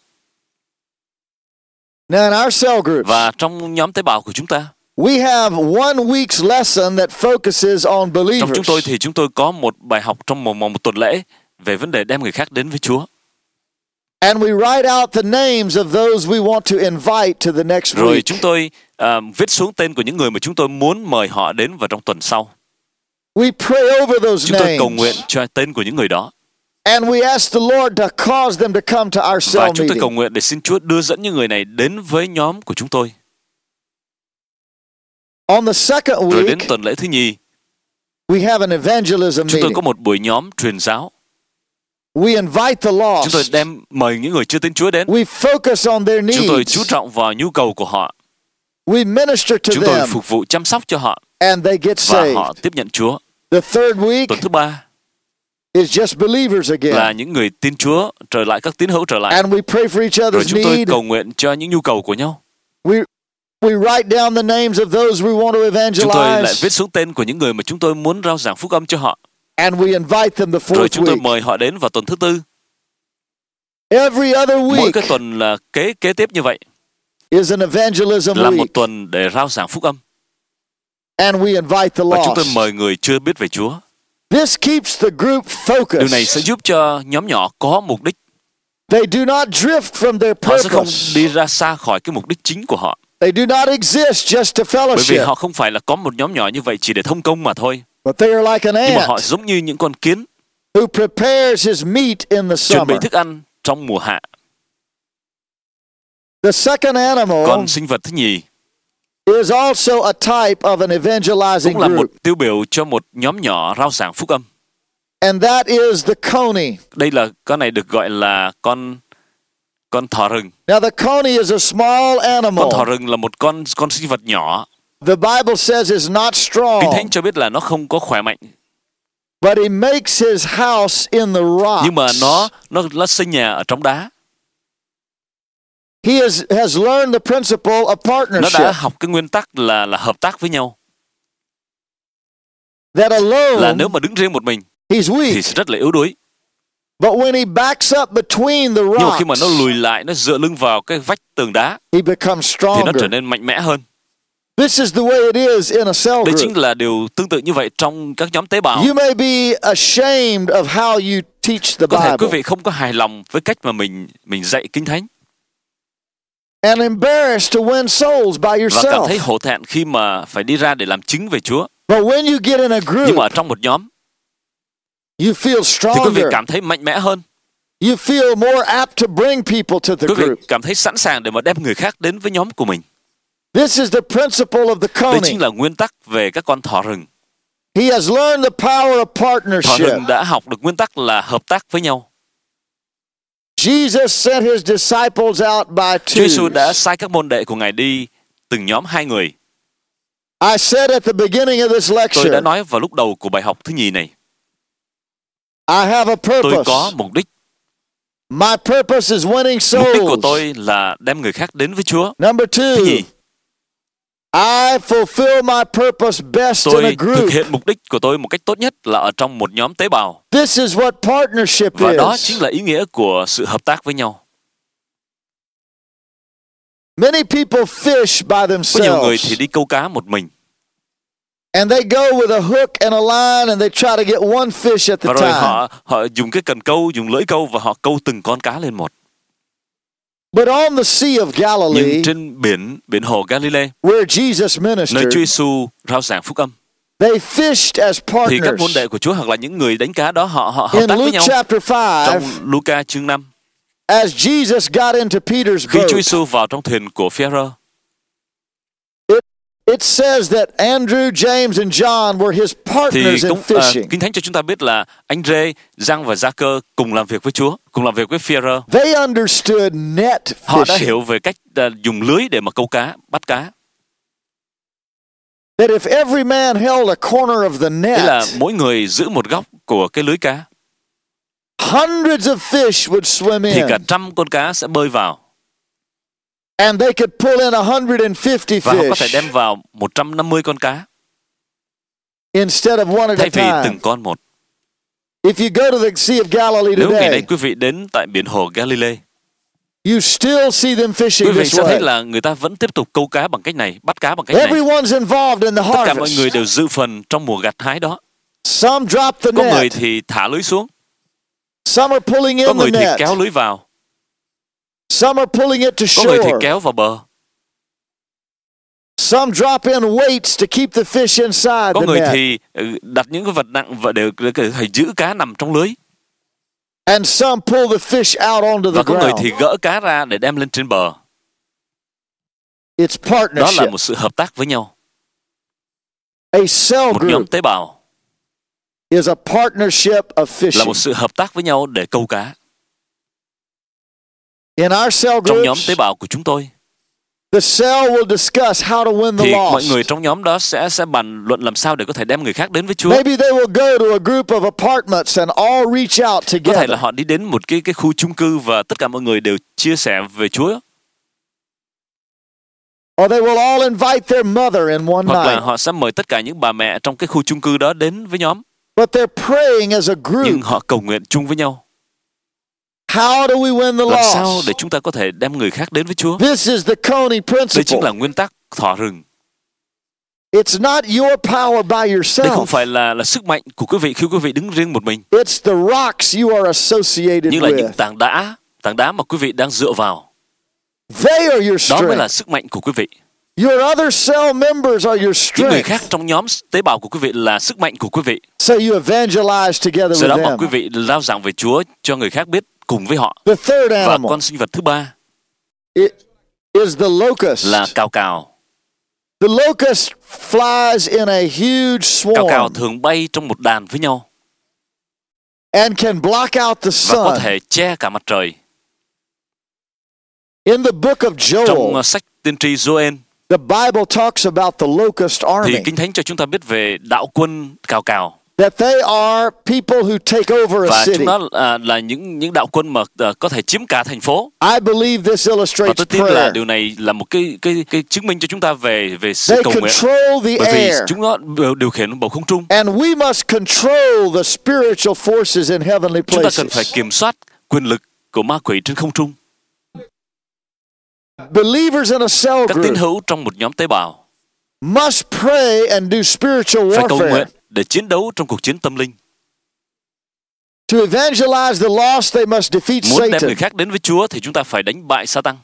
[SPEAKER 2] Now in our cell groups,
[SPEAKER 1] Và trong nhóm tế bào của chúng ta,
[SPEAKER 2] we have one week's lesson that focuses on
[SPEAKER 1] trong chúng tôi
[SPEAKER 2] believers.
[SPEAKER 1] thì chúng tôi có một bài học trong một tuần lễ về vấn đề đem người khác đến với Chúa.
[SPEAKER 2] And we write out the names of those we want to invite to the next
[SPEAKER 1] Rồi
[SPEAKER 2] week.
[SPEAKER 1] chúng tôi viết xuống tên của những người mà chúng tôi muốn mời họ đến vào trong tuần sau.
[SPEAKER 2] We pray over those
[SPEAKER 1] Chúng tôi cầu nguyện
[SPEAKER 2] names.
[SPEAKER 1] cho tên của những người đó.
[SPEAKER 2] And we ask the Lord to cause them to come to our
[SPEAKER 1] Và
[SPEAKER 2] cell
[SPEAKER 1] chúng tôi cầu
[SPEAKER 2] meeting.
[SPEAKER 1] nguyện để xin Chúa đưa dẫn những người này đến với nhóm của chúng tôi.
[SPEAKER 2] On the second
[SPEAKER 1] Rồi đến
[SPEAKER 2] week,
[SPEAKER 1] tuần lễ thứ nhì,
[SPEAKER 2] we have an evangelism
[SPEAKER 1] chúng tôi
[SPEAKER 2] meeting.
[SPEAKER 1] có một buổi nhóm truyền giáo.
[SPEAKER 2] We invite the
[SPEAKER 1] Chúng tôi
[SPEAKER 2] lost.
[SPEAKER 1] đem mời những người chưa tin Chúa đến.
[SPEAKER 2] We focus on their
[SPEAKER 1] Chúng tôi
[SPEAKER 2] needs.
[SPEAKER 1] chú trọng vào nhu cầu của họ.
[SPEAKER 2] We minister to
[SPEAKER 1] Chúng tôi
[SPEAKER 2] them,
[SPEAKER 1] phục vụ chăm sóc cho họ
[SPEAKER 2] and they get
[SPEAKER 1] và
[SPEAKER 2] saved.
[SPEAKER 1] họ tiếp nhận Chúa.
[SPEAKER 2] The third week
[SPEAKER 1] Tuần thứ ba
[SPEAKER 2] is just believers
[SPEAKER 1] là
[SPEAKER 2] again.
[SPEAKER 1] những người tin Chúa trở lại, các tín hữu trở lại.
[SPEAKER 2] And we pray for each
[SPEAKER 1] Rồi
[SPEAKER 2] other's
[SPEAKER 1] chúng tôi
[SPEAKER 2] need.
[SPEAKER 1] cầu nguyện cho những nhu cầu của nhau.
[SPEAKER 2] We write down the names of those we want to
[SPEAKER 1] Chúng tôi lại
[SPEAKER 2] evangelize,
[SPEAKER 1] viết xuống tên của những người mà chúng tôi muốn rao giảng phúc âm cho họ.
[SPEAKER 2] and we invite them the
[SPEAKER 1] Rồi
[SPEAKER 2] fourth
[SPEAKER 1] chúng tôi
[SPEAKER 2] week.
[SPEAKER 1] mời họ đến vào tuần thứ tư.
[SPEAKER 2] Every other
[SPEAKER 1] Mỗi
[SPEAKER 2] week,
[SPEAKER 1] cái tuần là kế tiếp như vậy.
[SPEAKER 2] is an evangelism
[SPEAKER 1] là một
[SPEAKER 2] week,
[SPEAKER 1] tuần để rao giảng phúc âm.
[SPEAKER 2] and we invite the
[SPEAKER 1] Và chúng tôi
[SPEAKER 2] lost.
[SPEAKER 1] mời người chưa biết về Chúa.
[SPEAKER 2] This keeps the group
[SPEAKER 1] Điều này sẽ
[SPEAKER 2] focused.
[SPEAKER 1] giúp cho nhóm nhỏ có mục đích.
[SPEAKER 2] They do not drift from their
[SPEAKER 1] Họ sẽ không
[SPEAKER 2] purpose.
[SPEAKER 1] đi ra xa khỏi cái mục đích chính của họ.
[SPEAKER 2] They do not exist just to
[SPEAKER 1] Bởi vì
[SPEAKER 2] fellowship,
[SPEAKER 1] họ không phải là có một nhóm nhỏ như vậy chỉ để thông công mà thôi.
[SPEAKER 2] but they are like an
[SPEAKER 1] Nhưng mà họ
[SPEAKER 2] ant
[SPEAKER 1] giống như những con kiến
[SPEAKER 2] who prepares his meat in the
[SPEAKER 1] chuẩn bị
[SPEAKER 2] summer.
[SPEAKER 1] thức ăn trong mùa hạ.
[SPEAKER 2] The second animal
[SPEAKER 1] Còn sinh vật thứ nhì
[SPEAKER 2] is also a type of an evangelizing
[SPEAKER 1] cũng là một
[SPEAKER 2] group,
[SPEAKER 1] tiêu biểu cho một nhóm nhỏ rao giảng phúc âm.
[SPEAKER 2] and that is the coney.
[SPEAKER 1] Đây là con này được gọi là con thỏ rừng.
[SPEAKER 2] Now, the coney is a small
[SPEAKER 1] Con
[SPEAKER 2] animal.
[SPEAKER 1] thỏ rừng là một con sinh vật nhỏ.
[SPEAKER 2] The Bible says it's not
[SPEAKER 1] Kinh
[SPEAKER 2] strong,
[SPEAKER 1] Thánh cho biết là nó không có khỏe mạnh,
[SPEAKER 2] but he makes his house in the
[SPEAKER 1] nhưng mà
[SPEAKER 2] rocks.
[SPEAKER 1] nó xây nhà ở trong đá.
[SPEAKER 2] He has learned the principle of
[SPEAKER 1] Nó
[SPEAKER 2] partnership,
[SPEAKER 1] đã học cái nguyên tắc là hợp tác với nhau.
[SPEAKER 2] that
[SPEAKER 1] Là
[SPEAKER 2] alone
[SPEAKER 1] nếu mà đứng riêng một mình
[SPEAKER 2] he's
[SPEAKER 1] thì
[SPEAKER 2] weak.
[SPEAKER 1] sẽ rất là yếu đuối.
[SPEAKER 2] But when he backs up between the
[SPEAKER 1] Nhưng mà khi mà nó
[SPEAKER 2] rocks,
[SPEAKER 1] lùi lại, nó dựa lưng vào cái vách tường đá
[SPEAKER 2] he becomes
[SPEAKER 1] thì nó trở
[SPEAKER 2] stronger.
[SPEAKER 1] nên mạnh mẽ hơn.
[SPEAKER 2] This is the way it is in a cell
[SPEAKER 1] Đây
[SPEAKER 2] group.
[SPEAKER 1] chính là điều tương tự như vậy trong các nhóm tế bào.
[SPEAKER 2] You may be ashamed of how you teach the
[SPEAKER 1] Có thể quý
[SPEAKER 2] Bible
[SPEAKER 1] vị không có hài lòng với cách mà mình dạy Kinh Thánh
[SPEAKER 2] and embarrassed to win souls by
[SPEAKER 1] và cảm thấy
[SPEAKER 2] yourself.
[SPEAKER 1] hổ thẹn khi mà phải đi ra để làm chứng về Chúa.
[SPEAKER 2] But when you get in a
[SPEAKER 1] Nhưng mà
[SPEAKER 2] group,
[SPEAKER 1] ở trong một nhóm
[SPEAKER 2] you feel
[SPEAKER 1] thì quý vị
[SPEAKER 2] stronger.
[SPEAKER 1] cảm thấy mạnh mẽ hơn.
[SPEAKER 2] You feel more apt to bring people to the
[SPEAKER 1] Quý vị
[SPEAKER 2] group.
[SPEAKER 1] cảm thấy sẵn sàng để mà đem người khác đến với nhóm của mình.
[SPEAKER 2] This is the principle of the
[SPEAKER 1] Đây
[SPEAKER 2] coney.
[SPEAKER 1] chính là nguyên tắc về các con thỏ rừng.
[SPEAKER 2] He has learned the power of
[SPEAKER 1] Thỏ
[SPEAKER 2] partnership.
[SPEAKER 1] rừng đã học được nguyên tắc là hợp tác với nhau.
[SPEAKER 2] Jesus sent his disciples out by
[SPEAKER 1] Chúa Giêsu đã
[SPEAKER 2] twos.
[SPEAKER 1] sai các môn đệ của Ngài đi từng nhóm 2 người.
[SPEAKER 2] I said at the beginning of this
[SPEAKER 1] Tôi
[SPEAKER 2] lecture,
[SPEAKER 1] đã nói vào lúc đầu của bài học thứ nhì này.
[SPEAKER 2] I have a
[SPEAKER 1] Tôi có
[SPEAKER 2] purpose.
[SPEAKER 1] mục đích.
[SPEAKER 2] My purpose is winning
[SPEAKER 1] Mục đích của
[SPEAKER 2] souls.
[SPEAKER 1] tôi là đem người khác đến với Chúa.
[SPEAKER 2] Number
[SPEAKER 1] Thứ
[SPEAKER 2] two,
[SPEAKER 1] nhì,
[SPEAKER 2] I fulfill my purpose best in a
[SPEAKER 1] tôi
[SPEAKER 2] group.
[SPEAKER 1] thực hiện mục đích của tôi một cách tốt nhất là ở trong một nhóm tế bào.
[SPEAKER 2] This is what partnership
[SPEAKER 1] Và đó
[SPEAKER 2] is.
[SPEAKER 1] chính là ý nghĩa của sự hợp tác với nhau.
[SPEAKER 2] Many people fish by
[SPEAKER 1] Có nhiều người thì
[SPEAKER 2] themselves,
[SPEAKER 1] đi câu cá một mình.
[SPEAKER 2] and they go with a hook and a line, and they try to get one fish at the
[SPEAKER 1] Và rồi
[SPEAKER 2] time.
[SPEAKER 1] họ dùng cái cần câu, dùng lưỡi câu và họ câu từng con cá lên một.
[SPEAKER 2] But on the Sea of Galilee,
[SPEAKER 1] Nhưng trên biển hồ Galilee,
[SPEAKER 2] where Jesus
[SPEAKER 1] nơi
[SPEAKER 2] ministered,
[SPEAKER 1] Chúa Giêsu rao giảng phúc âm,
[SPEAKER 2] they fished as
[SPEAKER 1] thì các môn
[SPEAKER 2] partners.
[SPEAKER 1] đệ của Chúa hoặc là những người đánh cá đó họ hợp
[SPEAKER 2] In
[SPEAKER 1] tác với
[SPEAKER 2] Luke
[SPEAKER 1] nhau.
[SPEAKER 2] chapter 5,
[SPEAKER 1] Trong Luca chương 5,
[SPEAKER 2] as Jesus got into Peter's
[SPEAKER 1] khi Chúa
[SPEAKER 2] boat,
[SPEAKER 1] Giêsu vào trong thuyền của Phêrô,
[SPEAKER 2] it says that Andrew, James, and John were his
[SPEAKER 1] thì
[SPEAKER 2] partners in fishing.
[SPEAKER 1] Kinh Thánh cho chúng ta biết là anh Rê, Giăng và Gia-cơ cùng làm việc với Chúa, cùng làm việc với Phêrô.
[SPEAKER 2] They understood net
[SPEAKER 1] Họ đã
[SPEAKER 2] fishing.
[SPEAKER 1] hiểu về cách dùng lưới để mà câu cá, bắt cá.
[SPEAKER 2] That if every man held a corner of the
[SPEAKER 1] Tức là
[SPEAKER 2] net,
[SPEAKER 1] mỗi người giữ một góc của cái lưới cá,
[SPEAKER 2] hundreds of fish would swim
[SPEAKER 1] thì cả
[SPEAKER 2] in,
[SPEAKER 1] 100 con cá sẽ bơi vào
[SPEAKER 2] and they could pull in 150
[SPEAKER 1] và họ có thể
[SPEAKER 2] fish
[SPEAKER 1] đem vào 150 con cá
[SPEAKER 2] instead of one at a
[SPEAKER 1] thay vì
[SPEAKER 2] time.
[SPEAKER 1] từng con một.
[SPEAKER 2] If you go to the Sea of Galilee
[SPEAKER 1] Nếu ngày nay
[SPEAKER 2] today,
[SPEAKER 1] quý vị đến tại biển hồ Galilee,
[SPEAKER 2] you still see them
[SPEAKER 1] quý
[SPEAKER 2] fishing
[SPEAKER 1] vị
[SPEAKER 2] this
[SPEAKER 1] sẽ thấy
[SPEAKER 2] way.
[SPEAKER 1] là người ta vẫn tiếp tục câu cá bằng cách này, bắt cá bằng cách này.
[SPEAKER 2] Everyone's involved in the
[SPEAKER 1] Tất cả mọi người
[SPEAKER 2] harvest.
[SPEAKER 1] đều dự phần trong mùa gặt hái đó.
[SPEAKER 2] Some drop the
[SPEAKER 1] Có người
[SPEAKER 2] net.
[SPEAKER 1] thì thả lưới xuống,
[SPEAKER 2] Some are pulling
[SPEAKER 1] có
[SPEAKER 2] in the
[SPEAKER 1] người thì
[SPEAKER 2] net.
[SPEAKER 1] kéo lưới vào,
[SPEAKER 2] Some are pulling it to
[SPEAKER 1] có người thì
[SPEAKER 2] shore.
[SPEAKER 1] kéo vào bờ,
[SPEAKER 2] Some drop in weights to keep the fish inside
[SPEAKER 1] có
[SPEAKER 2] the
[SPEAKER 1] người
[SPEAKER 2] net.
[SPEAKER 1] thì đặt những cái vật nặng và để giữ cá nằm trong lưới,
[SPEAKER 2] And some pull the fish out onto the
[SPEAKER 1] và có người
[SPEAKER 2] ground.
[SPEAKER 1] thì gỡ cá ra để đem lên trên bờ.
[SPEAKER 2] It's
[SPEAKER 1] Đó là
[SPEAKER 2] partnership.
[SPEAKER 1] một sự hợp tác với nhau.
[SPEAKER 2] A cell
[SPEAKER 1] Một nhóm
[SPEAKER 2] group
[SPEAKER 1] tế bào
[SPEAKER 2] is a partnership of
[SPEAKER 1] là
[SPEAKER 2] fishing.
[SPEAKER 1] một sự hợp tác với nhau để câu cá.
[SPEAKER 2] In our cell
[SPEAKER 1] Trong nhóm
[SPEAKER 2] groups,
[SPEAKER 1] tế bào của chúng tôi
[SPEAKER 2] the cell will discuss how to win the
[SPEAKER 1] thì mọi
[SPEAKER 2] lost.
[SPEAKER 1] người trong nhóm đó sẽ bàn luận làm sao để có thể đem người khác đến với Chúa.
[SPEAKER 2] Maybe they will go to a group of apartments and all reach out
[SPEAKER 1] Có thể
[SPEAKER 2] together.
[SPEAKER 1] là họ đi đến một cái khu chung cư và tất cả mọi người đều chia sẻ về Chúa,
[SPEAKER 2] Or they will all invite their mother in one
[SPEAKER 1] hoặc là
[SPEAKER 2] night.
[SPEAKER 1] họ sẽ mời tất cả những bà mẹ trong cái khu chung cư đó đến với nhóm,
[SPEAKER 2] But they're praying as a
[SPEAKER 1] nhưng
[SPEAKER 2] group.
[SPEAKER 1] họ cầu nguyện chung với nhau.
[SPEAKER 2] How do we win the
[SPEAKER 1] Làm sao
[SPEAKER 2] lost?
[SPEAKER 1] để chúng ta có thể đem người khác đến với Chúa?
[SPEAKER 2] This is the Coney
[SPEAKER 1] Đây chính
[SPEAKER 2] principle.
[SPEAKER 1] là nguyên tắc thỏ rừng.
[SPEAKER 2] It's not your power by
[SPEAKER 1] Đây không
[SPEAKER 2] yourself.
[SPEAKER 1] phải là sức mạnh của quý vị khi quý vị đứng riêng một mình,
[SPEAKER 2] It's the rocks you are associated
[SPEAKER 1] nhưng là những
[SPEAKER 2] with.
[SPEAKER 1] tảng đá mà quý vị đang dựa vào.
[SPEAKER 2] They are your
[SPEAKER 1] Đó mới là
[SPEAKER 2] strength.
[SPEAKER 1] sức mạnh của quý vị.
[SPEAKER 2] Your other cell members are your
[SPEAKER 1] Những người
[SPEAKER 2] strength.
[SPEAKER 1] khác trong nhóm tế bào của quý vị là sức mạnh của quý vị.
[SPEAKER 2] So you evangelize together
[SPEAKER 1] Sau đó mà
[SPEAKER 2] with
[SPEAKER 1] quý
[SPEAKER 2] them.
[SPEAKER 1] vị rao giảng về Chúa cho người khác biết cùng với họ.
[SPEAKER 2] The third
[SPEAKER 1] Và
[SPEAKER 2] animal
[SPEAKER 1] con sinh vật thứ ba
[SPEAKER 2] it is the locust.
[SPEAKER 1] là cào cào.
[SPEAKER 2] The locust flies in a huge
[SPEAKER 1] Cào cào
[SPEAKER 2] swarm
[SPEAKER 1] thường bay trong một đàn với nhau
[SPEAKER 2] and can block out the
[SPEAKER 1] và có
[SPEAKER 2] sun.
[SPEAKER 1] thể che cả mặt trời.
[SPEAKER 2] In the book of
[SPEAKER 1] Trong
[SPEAKER 2] Joel,
[SPEAKER 1] sách tiên tri Joel
[SPEAKER 2] the Bible talks about the locust
[SPEAKER 1] thì
[SPEAKER 2] army,
[SPEAKER 1] Kinh Thánh cho chúng ta biết về đạo quân cào cào,
[SPEAKER 2] that they are people who take over a
[SPEAKER 1] và
[SPEAKER 2] city.
[SPEAKER 1] chúng nó là những đạo quân mà có thể chiếm cả thành phố.
[SPEAKER 2] I believe this
[SPEAKER 1] Và
[SPEAKER 2] illustrates
[SPEAKER 1] tôi tin là
[SPEAKER 2] prayer.
[SPEAKER 1] điều này là một cái chứng minh cho chúng ta về sự
[SPEAKER 2] They
[SPEAKER 1] cầu nguyện,
[SPEAKER 2] control the
[SPEAKER 1] bởi vì
[SPEAKER 2] air,
[SPEAKER 1] chúng nó điều khiển bầu không trung.
[SPEAKER 2] and we must control the spiritual forces in heavenly
[SPEAKER 1] Chúng ta cần phải
[SPEAKER 2] places.
[SPEAKER 1] kiểm soát quyền lực của ma quỷ trên không trung.
[SPEAKER 2] Believers in a cell
[SPEAKER 1] Các tín
[SPEAKER 2] group
[SPEAKER 1] hữu trong một nhóm tế bào
[SPEAKER 2] must pray and do spiritual
[SPEAKER 1] phải cầu
[SPEAKER 2] warfare.
[SPEAKER 1] nguyện để chiến đấu trong cuộc chiến tâm linh.
[SPEAKER 2] To evangelize the lost, they must defeat
[SPEAKER 1] Muốn đem
[SPEAKER 2] Satan.
[SPEAKER 1] người khác đến với Chúa thì chúng ta phải đánh bại Sa-tăng.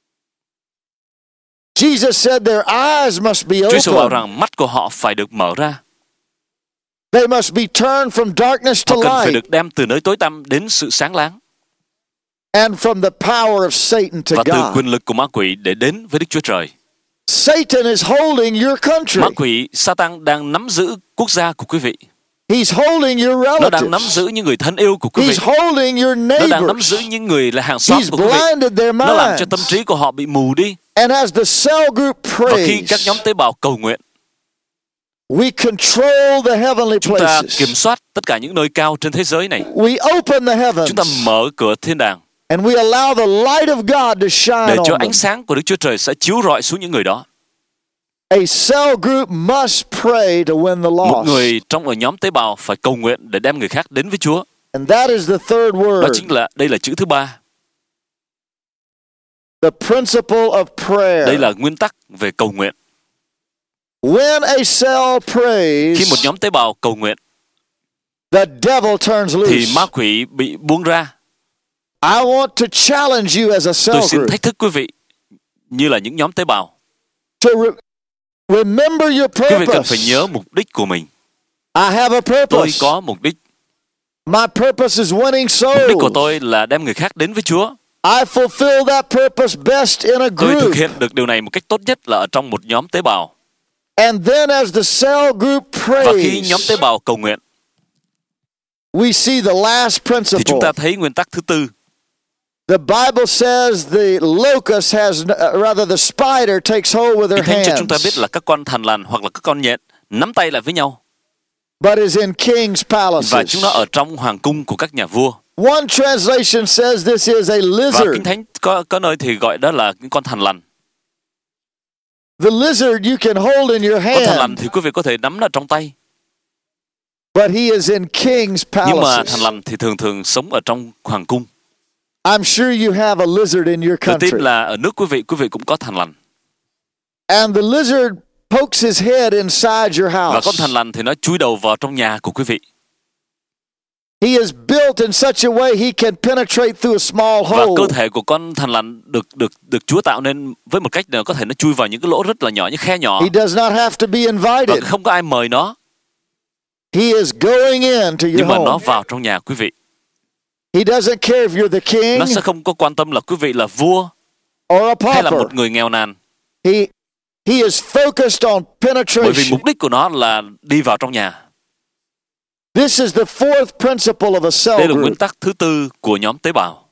[SPEAKER 2] Jesus said their eyes must be
[SPEAKER 1] Chúa Giêsu bảo
[SPEAKER 2] open.
[SPEAKER 1] rằng mắt của họ phải được mở ra.
[SPEAKER 2] They must be turned from darkness to
[SPEAKER 1] Họ cần phải
[SPEAKER 2] light
[SPEAKER 1] được đem từ nơi tối tăm đến sự sáng láng,
[SPEAKER 2] and from the power of Satan to
[SPEAKER 1] và từ
[SPEAKER 2] God.
[SPEAKER 1] quyền lực của ma quỷ để đến với Đức Chúa Trời.
[SPEAKER 2] Satan is holding your country.
[SPEAKER 1] Ma quỷ Sa-tăng đang nắm giữ quốc gia của quý vị.
[SPEAKER 2] He's holding your
[SPEAKER 1] Nó đang nắm
[SPEAKER 2] relatives.
[SPEAKER 1] giữ những người thân yêu của quý vị.
[SPEAKER 2] He's holding your
[SPEAKER 1] Nó đang nắm
[SPEAKER 2] neighbors.
[SPEAKER 1] giữ những người là hàng xóm
[SPEAKER 2] He's
[SPEAKER 1] của quý vị.
[SPEAKER 2] blinded their
[SPEAKER 1] Nó làm cho tâm
[SPEAKER 2] minds.
[SPEAKER 1] trí của họ bị mù đi.
[SPEAKER 2] And as the cell group
[SPEAKER 1] Và khi các
[SPEAKER 2] prays,
[SPEAKER 1] nhóm tế bào cầu nguyện,
[SPEAKER 2] we control the heavenly
[SPEAKER 1] chúng ta
[SPEAKER 2] places.
[SPEAKER 1] kiểm soát tất cả những nơi cao trên thế giới này.
[SPEAKER 2] We open the heavens
[SPEAKER 1] Chúng ta mở cửa thiên đàng
[SPEAKER 2] and we allow the light of God to shine
[SPEAKER 1] để cho
[SPEAKER 2] on
[SPEAKER 1] ánh
[SPEAKER 2] them.
[SPEAKER 1] sáng của Đức Chúa Trời sẽ chiếu rọi xuống những người đó.
[SPEAKER 2] A cell group must pray to win the
[SPEAKER 1] Một
[SPEAKER 2] lost.
[SPEAKER 1] người trong ở nhóm tế bào phải cầu nguyện để đem người khác đến với Chúa.
[SPEAKER 2] And that is the third
[SPEAKER 1] Đó
[SPEAKER 2] word,
[SPEAKER 1] chính là đây là chữ thứ ba.
[SPEAKER 2] the principle of prayer.
[SPEAKER 1] Đây là nguyên tắc về cầu nguyện.
[SPEAKER 2] When a cell prays,
[SPEAKER 1] Khi một nhóm tế bào cầu nguyện
[SPEAKER 2] the devil turns
[SPEAKER 1] thì
[SPEAKER 2] loose.
[SPEAKER 1] ma quỷ bị buông ra.
[SPEAKER 2] I want to challenge you as a
[SPEAKER 1] Tôi
[SPEAKER 2] cell
[SPEAKER 1] xin
[SPEAKER 2] group
[SPEAKER 1] thách thức quý vị như là những nhóm tế bào.
[SPEAKER 2] to remember your
[SPEAKER 1] Quý vị cần phải
[SPEAKER 2] purpose.
[SPEAKER 1] nhớ mục đích của mình.
[SPEAKER 2] I have a
[SPEAKER 1] Tôi
[SPEAKER 2] purpose.
[SPEAKER 1] có mục đích.
[SPEAKER 2] My purpose is winning
[SPEAKER 1] Mục đích của
[SPEAKER 2] souls.
[SPEAKER 1] tôi là đem người khác đến với Chúa.
[SPEAKER 2] I fulfill that purpose best in a
[SPEAKER 1] Tôi thực
[SPEAKER 2] group.
[SPEAKER 1] hiện được điều này một cách tốt nhất là ở trong một nhóm tế bào.
[SPEAKER 2] And then as the cell group
[SPEAKER 1] Và khi nhóm
[SPEAKER 2] prays,
[SPEAKER 1] tế bào cầu nguyện
[SPEAKER 2] we see the last
[SPEAKER 1] thì chúng
[SPEAKER 2] principle.
[SPEAKER 1] ta thấy nguyên tắc thứ tư.
[SPEAKER 2] The Bible says the locust has, rather the spider takes hold with
[SPEAKER 1] Kinh
[SPEAKER 2] her
[SPEAKER 1] Thánh cho chúng ta biết
[SPEAKER 2] hands,
[SPEAKER 1] là các con thằn lằn hoặc là các con nhện nắm tay lại với nhau
[SPEAKER 2] but is in king's
[SPEAKER 1] và chúng
[SPEAKER 2] palaces.
[SPEAKER 1] nó ở trong hoàng cung của các nhà vua.
[SPEAKER 2] One translation says this is a
[SPEAKER 1] Và Kinh
[SPEAKER 2] lizard.
[SPEAKER 1] Thánh có nơi thì gọi đó là những con thằn lằn.
[SPEAKER 2] The lizard you can hold in your
[SPEAKER 1] Con thằn lằn
[SPEAKER 2] hand,
[SPEAKER 1] thì quý vị có thể nắm nó trong tay,
[SPEAKER 2] but he is in king's
[SPEAKER 1] nhưng mà
[SPEAKER 2] palaces.
[SPEAKER 1] thằn lằn thì thường sống ở trong hoàng cung.
[SPEAKER 2] I'm sure you have a lizard in your
[SPEAKER 1] Tôi tin
[SPEAKER 2] country.
[SPEAKER 1] là ở nước quý vị cũng có thằn lằn.
[SPEAKER 2] And the lizard pokes his head inside your
[SPEAKER 1] Và con
[SPEAKER 2] house.
[SPEAKER 1] thằn lằn thì nó chui đầu vào trong nhà của quý vị.
[SPEAKER 2] He is built in such a way he can penetrate through a small
[SPEAKER 1] Và
[SPEAKER 2] hole.
[SPEAKER 1] cơ thể của con thằn lằn được Chúa tạo nên với một cách là có thể nó chui vào những cái lỗ rất là nhỏ, những khe nhỏ,
[SPEAKER 2] He does not have to be
[SPEAKER 1] và
[SPEAKER 2] invited.
[SPEAKER 1] không có ai mời nó,
[SPEAKER 2] He is going into your
[SPEAKER 1] nhưng mà nó
[SPEAKER 2] home.
[SPEAKER 1] vào trong nhà quý vị.
[SPEAKER 2] He doesn't care if you're the king
[SPEAKER 1] Nó sẽ không có quan tâm là quý vị là vua
[SPEAKER 2] or a
[SPEAKER 1] hay là
[SPEAKER 2] pauper.
[SPEAKER 1] một người nghèo nàn,
[SPEAKER 2] He is focused on
[SPEAKER 1] bởi vì
[SPEAKER 2] penetration.
[SPEAKER 1] mục đích của nó là đi vào trong nhà.
[SPEAKER 2] This is the fourth principle of a cell
[SPEAKER 1] Đây là nguyên
[SPEAKER 2] group.
[SPEAKER 1] tắc thứ tư của nhóm tế bào.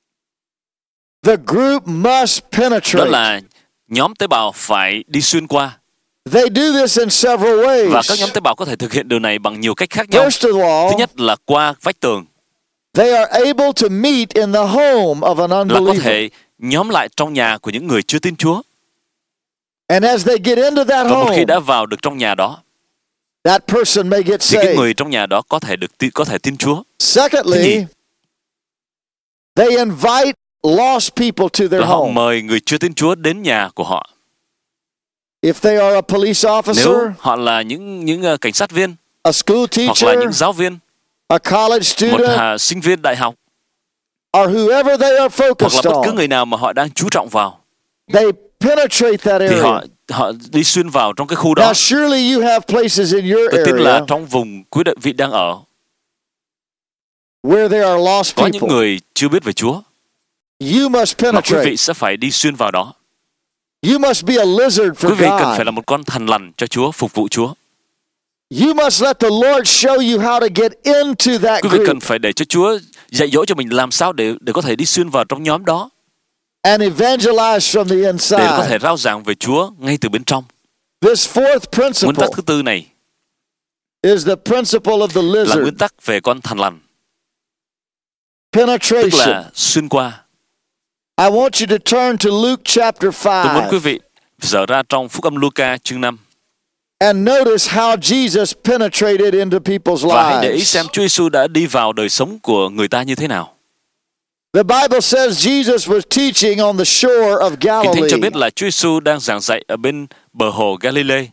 [SPEAKER 2] The group must
[SPEAKER 1] Đó
[SPEAKER 2] penetrate.
[SPEAKER 1] là nhóm tế bào phải đi xuyên qua.
[SPEAKER 2] They do this in several
[SPEAKER 1] Và
[SPEAKER 2] ways.
[SPEAKER 1] các nhóm tế bào có thể thực hiện điều này bằng nhiều cách khác nhau.
[SPEAKER 2] First of
[SPEAKER 1] Thứ
[SPEAKER 2] all,
[SPEAKER 1] nhất là qua vách tường,
[SPEAKER 2] they are able to meet in the home of an
[SPEAKER 1] là có
[SPEAKER 2] unbeliever.
[SPEAKER 1] thể nhóm lại trong nhà của những người chưa tin Chúa.
[SPEAKER 2] And as they get into that
[SPEAKER 1] Và một khi
[SPEAKER 2] home,
[SPEAKER 1] đã vào được trong nhà đó
[SPEAKER 2] that person may get
[SPEAKER 1] thì cái
[SPEAKER 2] saved.
[SPEAKER 1] người trong nhà đó có thể tin Chúa. Thứ
[SPEAKER 2] Secondly,
[SPEAKER 1] nhì,
[SPEAKER 2] They invite lost people to their
[SPEAKER 1] Là họ
[SPEAKER 2] home.
[SPEAKER 1] mời người chưa tin Chúa đến nhà của họ.
[SPEAKER 2] If they are a police
[SPEAKER 1] Nếu
[SPEAKER 2] officer,
[SPEAKER 1] họ là những cảnh sát viên,
[SPEAKER 2] a school
[SPEAKER 1] hoặc là
[SPEAKER 2] teacher,
[SPEAKER 1] những giáo viên,
[SPEAKER 2] a college
[SPEAKER 1] một
[SPEAKER 2] student,
[SPEAKER 1] sinh viên đại học,
[SPEAKER 2] or whoever they are
[SPEAKER 1] hoặc là
[SPEAKER 2] focused
[SPEAKER 1] bất cứ
[SPEAKER 2] on,
[SPEAKER 1] người nào mà họ đang chú trọng vào,
[SPEAKER 2] they penetrate that
[SPEAKER 1] thì
[SPEAKER 2] area.
[SPEAKER 1] họ đi xuyên vào trong cái khu
[SPEAKER 2] Now,
[SPEAKER 1] đó.
[SPEAKER 2] surely you have places in your
[SPEAKER 1] Tôi tin là
[SPEAKER 2] area
[SPEAKER 1] trong vùng quý vị đang ở,
[SPEAKER 2] where there are lost
[SPEAKER 1] có những
[SPEAKER 2] people.
[SPEAKER 1] người chưa biết về Chúa,
[SPEAKER 2] You must
[SPEAKER 1] mà quý
[SPEAKER 2] penetrate.
[SPEAKER 1] vị sẽ phải đi xuyên vào đó.
[SPEAKER 2] You must be a lizard for
[SPEAKER 1] Quý vị cần phải
[SPEAKER 2] God.
[SPEAKER 1] là một con thằn lằn cho Chúa, phục vụ Chúa.
[SPEAKER 2] You must let the Lord show you how to get into that
[SPEAKER 1] Quý vị cần
[SPEAKER 2] group
[SPEAKER 1] phải để cho Chúa dạy dỗ cho mình làm sao để có thể đi xuyên vào trong nhóm đó,
[SPEAKER 2] and evangelize from the
[SPEAKER 1] để có thể
[SPEAKER 2] inside.
[SPEAKER 1] rao giảng về Chúa ngay từ bên trong.
[SPEAKER 2] This fourth
[SPEAKER 1] Nguyên tắc
[SPEAKER 2] principle
[SPEAKER 1] thứ tư này
[SPEAKER 2] is the principle of the
[SPEAKER 1] là
[SPEAKER 2] lizard.
[SPEAKER 1] nguyên tắc về con thằn lằn, tức
[SPEAKER 2] Penetration.
[SPEAKER 1] là xuyên qua.
[SPEAKER 2] I want you to turn to Luke chapter
[SPEAKER 1] Tôi muốn quý
[SPEAKER 2] 5
[SPEAKER 1] vị dở ra trong Phúc âm Luca chương 5
[SPEAKER 2] and notice how Jesus penetrated into people's
[SPEAKER 1] và hãy để ý
[SPEAKER 2] lives.
[SPEAKER 1] xem Chúa Giêsu đã đi vào đời sống của người ta như thế nào.
[SPEAKER 2] The Bible says Jesus was teaching on the shore of
[SPEAKER 1] Kinh Thánh cho
[SPEAKER 2] Galilee.
[SPEAKER 1] biết là Chúa Giêsu đang giảng dạy ở bên bờ hồ Galilee.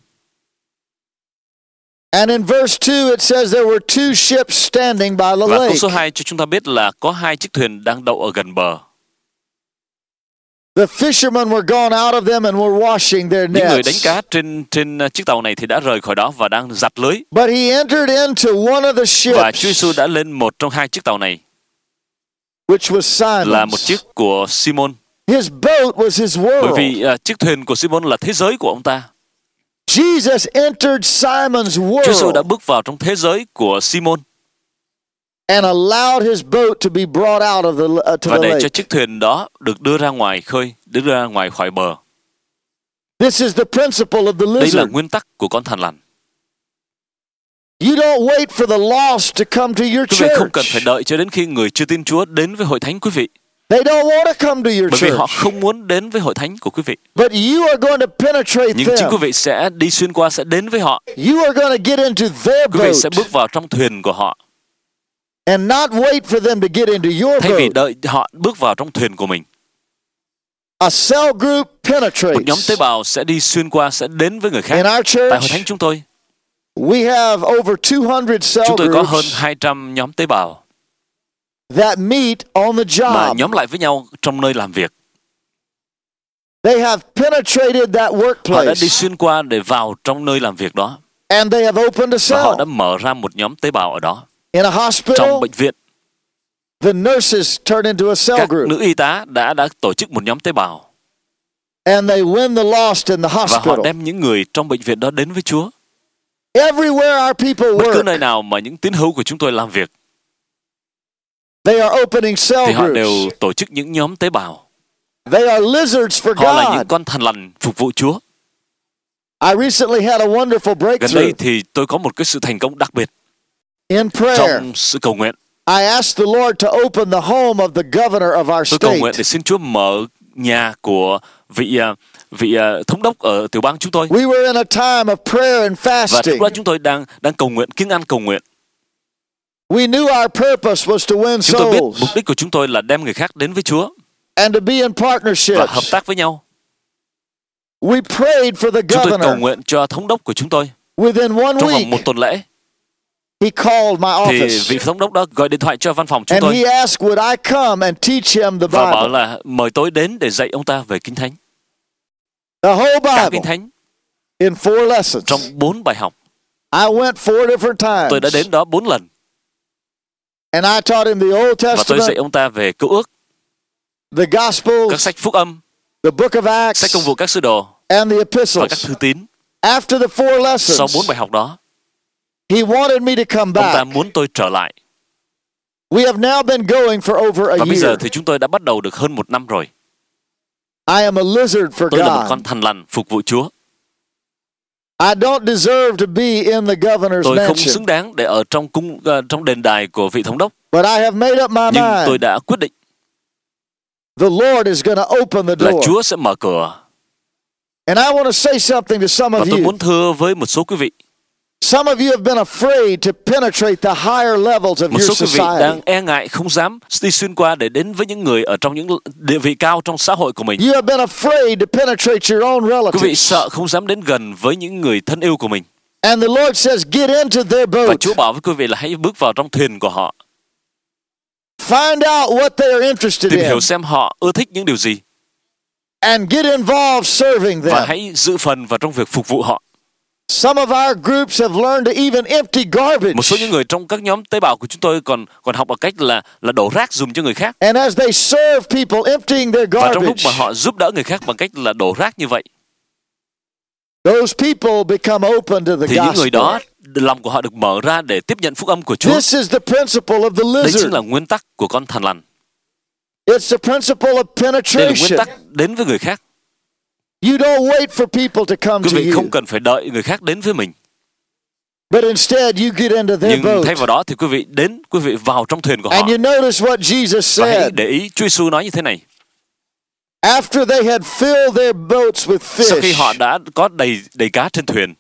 [SPEAKER 2] And in verse 2 it says there were two ships standing by the
[SPEAKER 1] Và câu
[SPEAKER 2] lake.
[SPEAKER 1] số 2 cho chúng ta biết là có 2 chiếc thuyền đang đậu ở gần bờ.
[SPEAKER 2] The fishermen were gone out of them and were washing their
[SPEAKER 1] Những người đánh
[SPEAKER 2] nets.
[SPEAKER 1] cá trên chiếc tàu này thì đã rời khỏi đó và đang giặt lưới.
[SPEAKER 2] But he entered into one of the
[SPEAKER 1] Và Chúa Giêsu
[SPEAKER 2] ships,
[SPEAKER 1] đã lên một trong 2 chiếc tàu này,
[SPEAKER 2] which was
[SPEAKER 1] là một
[SPEAKER 2] Simon's.
[SPEAKER 1] chiếc của Simon.
[SPEAKER 2] His boat was his
[SPEAKER 1] Bởi
[SPEAKER 2] world.
[SPEAKER 1] vì chiếc thuyền của Simon là thế giới của ông ta.
[SPEAKER 2] Jesus entered Simon's
[SPEAKER 1] Chúa Giêsu đã
[SPEAKER 2] world
[SPEAKER 1] bước vào trong thế giới của Simon
[SPEAKER 2] and allowed his boat to be brought out of to
[SPEAKER 1] và
[SPEAKER 2] the
[SPEAKER 1] để cho
[SPEAKER 2] lake.
[SPEAKER 1] chiếc thuyền đó được đưa ra ngoài khơi, đưa ra ngoài khỏi bờ.
[SPEAKER 2] This is the principle of the
[SPEAKER 1] Đây là
[SPEAKER 2] lizard.
[SPEAKER 1] nguyên tắc của con thằn lằn.
[SPEAKER 2] You don't wait for the lost to come to your
[SPEAKER 1] Quý vị không cần
[SPEAKER 2] church.
[SPEAKER 1] phải đợi cho đến khi người chưa tin Chúa đến với hội thánh quý vị,
[SPEAKER 2] They don't want to come to your
[SPEAKER 1] bởi vì họ
[SPEAKER 2] church.
[SPEAKER 1] không muốn đến với hội thánh của quý vị.
[SPEAKER 2] But you are going to penetrate
[SPEAKER 1] Nhưng chính quý
[SPEAKER 2] them.
[SPEAKER 1] vị sẽ đi xuyên qua, sẽ đến với họ.
[SPEAKER 2] You are going to get into their
[SPEAKER 1] Quý vị sẽ
[SPEAKER 2] boat
[SPEAKER 1] bước vào trong thuyền của họ,
[SPEAKER 2] and not wait for them to get into your
[SPEAKER 1] thay vì
[SPEAKER 2] boat.
[SPEAKER 1] đợi họ bước vào trong thuyền của mình.
[SPEAKER 2] A cell group
[SPEAKER 1] Một nhóm tế
[SPEAKER 2] penetrates.
[SPEAKER 1] bào sẽ đi xuyên qua, sẽ đến với người khác.
[SPEAKER 2] In our
[SPEAKER 1] Tại hội
[SPEAKER 2] church,
[SPEAKER 1] thánh chúng tôi
[SPEAKER 2] we have over 200 cell
[SPEAKER 1] có hơn
[SPEAKER 2] groups
[SPEAKER 1] 200 nhóm tế bào
[SPEAKER 2] that meet on the
[SPEAKER 1] mà
[SPEAKER 2] job.
[SPEAKER 1] nhóm lại với nhau trong nơi làm việc.
[SPEAKER 2] They have penetrated that
[SPEAKER 1] Họ đã đi
[SPEAKER 2] workplace
[SPEAKER 1] xuyên qua để vào trong nơi làm việc đó,
[SPEAKER 2] and they have opened a
[SPEAKER 1] và họ đã
[SPEAKER 2] cell.
[SPEAKER 1] mở ra một nhóm tế bào ở đó.
[SPEAKER 2] In a hospital,
[SPEAKER 1] Trong bệnh viện,
[SPEAKER 2] the nurses turn into a cell
[SPEAKER 1] các
[SPEAKER 2] group
[SPEAKER 1] nữ y tá đã tổ chức một nhóm tế bào
[SPEAKER 2] and they win the lost in the
[SPEAKER 1] và họ
[SPEAKER 2] hospital.
[SPEAKER 1] đem những người trong bệnh viện đó đến với Chúa.
[SPEAKER 2] Everywhere our people
[SPEAKER 1] Bất cứ
[SPEAKER 2] work,
[SPEAKER 1] nơi nào mà những tín hữu của chúng tôi làm việc
[SPEAKER 2] they are opening cell
[SPEAKER 1] thì họ đều
[SPEAKER 2] groups.
[SPEAKER 1] tổ chức những nhóm tế bào.
[SPEAKER 2] They are lizards for
[SPEAKER 1] Họ là những
[SPEAKER 2] God.
[SPEAKER 1] con thằn lằn phục vụ Chúa.
[SPEAKER 2] I recently had a wonderful
[SPEAKER 1] Gần đây
[SPEAKER 2] breakthrough
[SPEAKER 1] thì tôi có một cái sự thành công đặc biệt
[SPEAKER 2] in prayer.
[SPEAKER 1] trong sự cầu nguyện.
[SPEAKER 2] I asked the Lord to open the home of the governor of our
[SPEAKER 1] Tôi cầu nguyện
[SPEAKER 2] state.
[SPEAKER 1] để xin Chúa mở nhà của vị thống đốc ở tiểu bang chúng tôi.
[SPEAKER 2] We were in a time of prayer and
[SPEAKER 1] Và lúc
[SPEAKER 2] fasting.
[SPEAKER 1] đó chúng tôi đang cầu nguyện, kiêng ăn cầu nguyện.
[SPEAKER 2] We knew our purpose was to win
[SPEAKER 1] Chúng tôi biết
[SPEAKER 2] souls
[SPEAKER 1] mục đích của chúng tôi là đem người khác đến với Chúa
[SPEAKER 2] and to be in
[SPEAKER 1] và hợp
[SPEAKER 2] partnerships.
[SPEAKER 1] tác với nhau.
[SPEAKER 2] We prayed for the
[SPEAKER 1] Chúng tôi cầu
[SPEAKER 2] governor.
[SPEAKER 1] nguyện cho thống đốc của chúng tôi.
[SPEAKER 2] Within one
[SPEAKER 1] Trong vòng một
[SPEAKER 2] week,
[SPEAKER 1] tuần lễ
[SPEAKER 2] he called my
[SPEAKER 1] thì
[SPEAKER 2] office
[SPEAKER 1] vị thống đốc đó gọi điện thoại cho văn phòng chúng
[SPEAKER 2] and
[SPEAKER 1] tôi
[SPEAKER 2] he asked would I come and teach him the
[SPEAKER 1] và bảo
[SPEAKER 2] Bible.
[SPEAKER 1] là mời tôi đến để dạy ông ta về Kinh Thánh.
[SPEAKER 2] The whole
[SPEAKER 1] Cả Kinh
[SPEAKER 2] Bible
[SPEAKER 1] Thánh
[SPEAKER 2] in 4 lessons.
[SPEAKER 1] trong 4 bài học.
[SPEAKER 2] I went 4 different
[SPEAKER 1] Tôi đã
[SPEAKER 2] times.
[SPEAKER 1] đến đó 4 lần
[SPEAKER 2] And I taught him the Old
[SPEAKER 1] và tôi dạy
[SPEAKER 2] Testament,
[SPEAKER 1] ông ta về Cựu Ước,
[SPEAKER 2] the Gospels,
[SPEAKER 1] các sách phúc âm,
[SPEAKER 2] the Book of
[SPEAKER 1] sách
[SPEAKER 2] Acts,
[SPEAKER 1] công vụ các sứ đồ
[SPEAKER 2] and the
[SPEAKER 1] và các
[SPEAKER 2] epistles.
[SPEAKER 1] thư tín.
[SPEAKER 2] After the 4
[SPEAKER 1] Sau 4
[SPEAKER 2] lessons,
[SPEAKER 1] bài học đó,
[SPEAKER 2] he wanted me to come
[SPEAKER 1] ông ta
[SPEAKER 2] back.
[SPEAKER 1] muốn tôi trở lại.
[SPEAKER 2] We have now been going for over a
[SPEAKER 1] Và bây giờ
[SPEAKER 2] year.
[SPEAKER 1] thì chúng tôi đã bắt đầu được hơn 1 năm rồi.
[SPEAKER 2] I am a lizard for
[SPEAKER 1] Tôi là một
[SPEAKER 2] God.
[SPEAKER 1] con thằn lằn phục vụ Chúa.
[SPEAKER 2] I don't deserve to be in the governor's
[SPEAKER 1] Tôi không
[SPEAKER 2] mansion,
[SPEAKER 1] xứng đáng để ở trong đền đài của vị thống đốc,
[SPEAKER 2] but I have made up my
[SPEAKER 1] nhưng tôi
[SPEAKER 2] mind.
[SPEAKER 1] đã quyết định
[SPEAKER 2] The Lord is going to open the
[SPEAKER 1] là
[SPEAKER 2] door.
[SPEAKER 1] Chúa sẽ mở cửa.
[SPEAKER 2] And I want to say something to some
[SPEAKER 1] Và
[SPEAKER 2] of
[SPEAKER 1] tôi
[SPEAKER 2] you.
[SPEAKER 1] muốn thưa với một số quý vị,
[SPEAKER 2] Some of you have been afraid to penetrate the higher levels of
[SPEAKER 1] Một
[SPEAKER 2] your
[SPEAKER 1] số quý vị
[SPEAKER 2] society.
[SPEAKER 1] đang e ngại, không dám đi xuyên qua để đến với những người ở trong những địa vị cao trong xã hội của mình.
[SPEAKER 2] You have been afraid to penetrate your own
[SPEAKER 1] Quý vị
[SPEAKER 2] relatives.
[SPEAKER 1] sợ không dám đến gần với những người thân yêu của mình.
[SPEAKER 2] And the Lord says, get into their
[SPEAKER 1] Và
[SPEAKER 2] boat.
[SPEAKER 1] Chúa bảo với quý vị là hãy bước vào trong thuyền của họ,
[SPEAKER 2] Find out what they are interested
[SPEAKER 1] tìm
[SPEAKER 2] in.
[SPEAKER 1] hiểu xem họ ưa thích những điều gì
[SPEAKER 2] And get involved serving
[SPEAKER 1] và
[SPEAKER 2] them.
[SPEAKER 1] hãy dự phần vào trong việc phục vụ họ.
[SPEAKER 2] Some of our groups have learned to even empty garbage.
[SPEAKER 1] Một số những người trong các nhóm tế bào của chúng tôi còn học bằng cách là đổ rác dùng cho người khác.
[SPEAKER 2] And as they serve people emptying their
[SPEAKER 1] Và trong lúc
[SPEAKER 2] garbage,
[SPEAKER 1] mà họ giúp đỡ người khác bằng cách là đổ rác như vậy,
[SPEAKER 2] those people become open to the
[SPEAKER 1] thì những người
[SPEAKER 2] gospel.
[SPEAKER 1] đó, lòng của họ được mở ra để tiếp nhận phúc âm của Chúa.
[SPEAKER 2] This is the principle of the
[SPEAKER 1] Đây chính
[SPEAKER 2] lizard.
[SPEAKER 1] là nguyên tắc của con thằn lằn.
[SPEAKER 2] It's the principle of
[SPEAKER 1] Đây là nguyên
[SPEAKER 2] penetration.
[SPEAKER 1] tắc đến với người khác.
[SPEAKER 2] You don't wait for people to come
[SPEAKER 1] Quý
[SPEAKER 2] to
[SPEAKER 1] vị
[SPEAKER 2] you,
[SPEAKER 1] không cần phải đợi người khác đến với mình,
[SPEAKER 2] but instead you get into their
[SPEAKER 1] nhưng
[SPEAKER 2] boat.
[SPEAKER 1] thay vào đó thì quý vị vào trong thuyền của họ.
[SPEAKER 2] And you notice what Jesus
[SPEAKER 1] Và hãy
[SPEAKER 2] said.
[SPEAKER 1] để ý Chúa Giêsu nói như thế này:
[SPEAKER 2] After they had filled their boats with
[SPEAKER 1] sau khi họ
[SPEAKER 2] fish,
[SPEAKER 1] đã có đầy cá trên thuyền,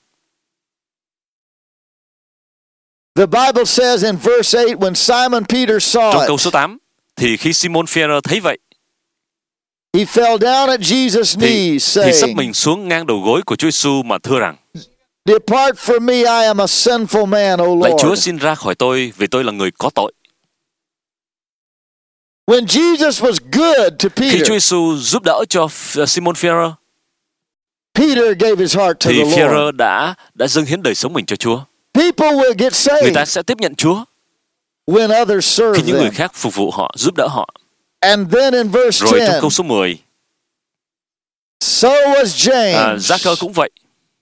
[SPEAKER 2] the Bible says in verse 8, when Simon Peter
[SPEAKER 1] trong
[SPEAKER 2] saw
[SPEAKER 1] câu
[SPEAKER 2] it,
[SPEAKER 1] số 8, thì khi Simon Phi-e-rơ thấy vậy,
[SPEAKER 2] he fell down at Jesus' knees,
[SPEAKER 1] thì sắp
[SPEAKER 2] saying,
[SPEAKER 1] mình xuống ngang đầu gối của Chúa Giêsu mà thưa rằng:
[SPEAKER 2] Depart from me, I am a sinful man, O
[SPEAKER 1] Lạy Chúa,
[SPEAKER 2] Lord.
[SPEAKER 1] xin ra khỏi tôi, vì tôi là người có tội.
[SPEAKER 2] When Jesus was good to
[SPEAKER 1] Khi Chúa
[SPEAKER 2] Peter,
[SPEAKER 1] Giêsu giúp đỡ cho Simon Phi-e-rơ,
[SPEAKER 2] Peter gave his heart to
[SPEAKER 1] thì
[SPEAKER 2] the
[SPEAKER 1] Phi-e-rơ
[SPEAKER 2] Lord.
[SPEAKER 1] đã dâng hiến đời sống mình cho Chúa.
[SPEAKER 2] People will get
[SPEAKER 1] Người ta
[SPEAKER 2] saved
[SPEAKER 1] sẽ tiếp nhận Chúa
[SPEAKER 2] when others
[SPEAKER 1] khi
[SPEAKER 2] serve
[SPEAKER 1] những người
[SPEAKER 2] them.
[SPEAKER 1] khác phục vụ họ, giúp đỡ họ.
[SPEAKER 2] And then in verse
[SPEAKER 1] Rồi trong
[SPEAKER 2] 10,
[SPEAKER 1] câu số 10,
[SPEAKER 2] so was James
[SPEAKER 1] Gia-cơ cũng vậy,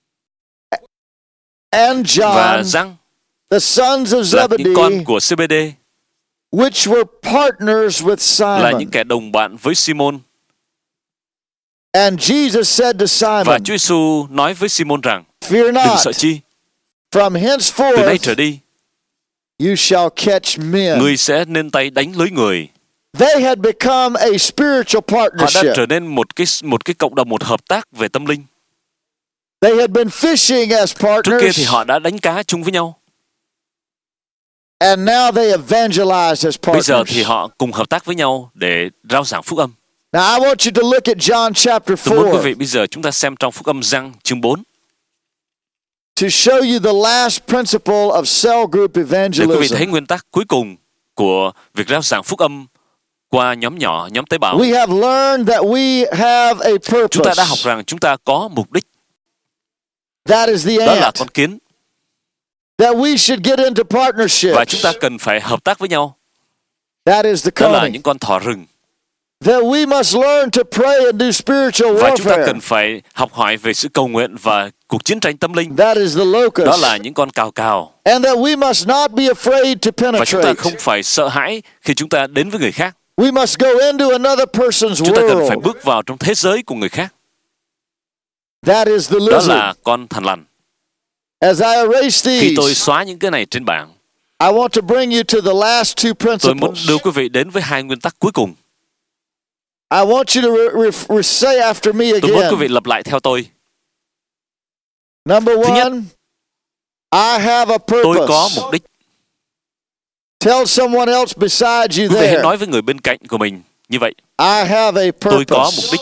[SPEAKER 2] and
[SPEAKER 1] và
[SPEAKER 2] John,
[SPEAKER 1] Giăng
[SPEAKER 2] the sons of
[SPEAKER 1] là những con
[SPEAKER 2] Zebedee,
[SPEAKER 1] của CBD,
[SPEAKER 2] which were partners with
[SPEAKER 1] là những
[SPEAKER 2] Simon.
[SPEAKER 1] kẻ đồng bạn với Simon.
[SPEAKER 2] And Jesus said to
[SPEAKER 1] Và
[SPEAKER 2] Simon,
[SPEAKER 1] Chúa Giêsu nói với Simon rằng:
[SPEAKER 2] Fear
[SPEAKER 1] đừng
[SPEAKER 2] not,
[SPEAKER 1] sợ chi,
[SPEAKER 2] from
[SPEAKER 1] từ nay
[SPEAKER 2] henceforth
[SPEAKER 1] trở đi,
[SPEAKER 2] you shall catch men.
[SPEAKER 1] ngươi sẽ nên tay đánh lưới người.
[SPEAKER 2] They had become a spiritual
[SPEAKER 1] Họ đã
[SPEAKER 2] partnership.
[SPEAKER 1] trở nên một cái cộng đồng, một hợp tác về tâm linh.
[SPEAKER 2] They had been fishing as
[SPEAKER 1] Trước kia
[SPEAKER 2] partners,
[SPEAKER 1] thì họ đã đánh cá chung với nhau.
[SPEAKER 2] and now they evangelized as
[SPEAKER 1] Bây giờ
[SPEAKER 2] partners.
[SPEAKER 1] thì họ cùng hợp tác với nhau để rao giảng phúc âm.
[SPEAKER 2] Now I want you to look at John chapter
[SPEAKER 1] Tôi muốn quý
[SPEAKER 2] 4
[SPEAKER 1] vị bây giờ chúng ta xem trong phúc âm Giăng chương 4
[SPEAKER 2] to show you the last principle of cell group
[SPEAKER 1] để quý vị thấy
[SPEAKER 2] evangelism.
[SPEAKER 1] nguyên tắc cuối cùng của việc rao giảng phúc âm qua nhóm nhỏ, nhóm tế bào.
[SPEAKER 2] We have learned that we have a
[SPEAKER 1] Chúng ta đã học
[SPEAKER 2] purpose.
[SPEAKER 1] rằng chúng ta có mục đích,
[SPEAKER 2] That is the
[SPEAKER 1] đó là
[SPEAKER 2] ant.
[SPEAKER 1] con kiến,
[SPEAKER 2] That we should get into partnership.
[SPEAKER 1] và chúng ta cần phải hợp tác với nhau,
[SPEAKER 2] That is the
[SPEAKER 1] đó là
[SPEAKER 2] coney.
[SPEAKER 1] những con thỏ rừng.
[SPEAKER 2] That we must learn to pray and do spiritual
[SPEAKER 1] Và chúng ta
[SPEAKER 2] warfare.
[SPEAKER 1] cần phải học hỏi về sự cầu nguyện và cuộc chiến tranh tâm linh,
[SPEAKER 2] That is the
[SPEAKER 1] đó
[SPEAKER 2] locust.
[SPEAKER 1] là những con cào cào.
[SPEAKER 2] And that we must not be afraid to
[SPEAKER 1] Và chúng ta
[SPEAKER 2] penetrate.
[SPEAKER 1] không phải sợ hãi khi chúng ta đến với người khác.
[SPEAKER 2] We must go into another person's
[SPEAKER 1] Chúng ta cần phải
[SPEAKER 2] world.
[SPEAKER 1] bước vào trong thế giới của người khác,
[SPEAKER 2] That is the
[SPEAKER 1] đó
[SPEAKER 2] lizard.
[SPEAKER 1] là con thằn lằn.
[SPEAKER 2] As I erase
[SPEAKER 1] Khi tôi
[SPEAKER 2] these,
[SPEAKER 1] xóa những cái này trên bảng,
[SPEAKER 2] I want to bring you to the last two
[SPEAKER 1] tôi muốn
[SPEAKER 2] principles.
[SPEAKER 1] đưa quý vị đến với hai nguyên tắc cuối cùng.
[SPEAKER 2] I want you to say after me
[SPEAKER 1] Tôi muốn quý vị
[SPEAKER 2] again.
[SPEAKER 1] lặp lại theo tôi.
[SPEAKER 2] Number
[SPEAKER 1] Thứ nhất,
[SPEAKER 2] one, I have a
[SPEAKER 1] Tôi có
[SPEAKER 2] purpose.
[SPEAKER 1] mục đích.
[SPEAKER 2] Tell someone else beside you
[SPEAKER 1] Quý vị hãy
[SPEAKER 2] there.
[SPEAKER 1] nói với người bên cạnh của mình như vậy.
[SPEAKER 2] I have a
[SPEAKER 1] Tôi có mục
[SPEAKER 2] purpose.
[SPEAKER 1] đích.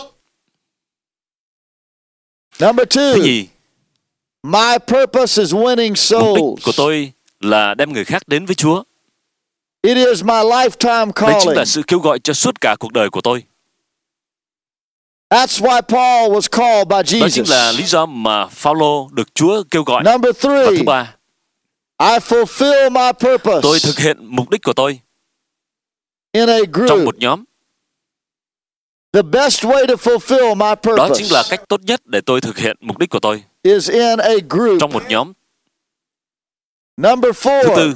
[SPEAKER 2] Number
[SPEAKER 1] Thứ
[SPEAKER 2] two,
[SPEAKER 1] nhì,
[SPEAKER 2] my purpose is winning
[SPEAKER 1] mục đích của
[SPEAKER 2] souls.
[SPEAKER 1] tôi là đem người khác đến với Chúa.
[SPEAKER 2] It is my lifetime
[SPEAKER 1] Đây chính
[SPEAKER 2] calling.
[SPEAKER 1] là sự kêu gọi cho suốt cả cuộc đời của tôi.
[SPEAKER 2] That's why Paul was called by
[SPEAKER 1] Đó chính là
[SPEAKER 2] Jesus.
[SPEAKER 1] lý do mà Phaolô được Chúa kêu gọi.
[SPEAKER 2] Number
[SPEAKER 1] Và thứ
[SPEAKER 2] three,
[SPEAKER 1] ba,
[SPEAKER 2] I fulfill my
[SPEAKER 1] tôi
[SPEAKER 2] purpose
[SPEAKER 1] thực hiện mục đích của tôi
[SPEAKER 2] in a
[SPEAKER 1] trong
[SPEAKER 2] group.
[SPEAKER 1] một nhóm.
[SPEAKER 2] The best way to fulfill my
[SPEAKER 1] Đó chính là
[SPEAKER 2] purpose
[SPEAKER 1] cách tốt nhất để tôi thực hiện mục đích của tôi
[SPEAKER 2] is in a group.
[SPEAKER 1] trong một nhóm.
[SPEAKER 2] Number
[SPEAKER 1] Thứ
[SPEAKER 2] four,
[SPEAKER 1] tư,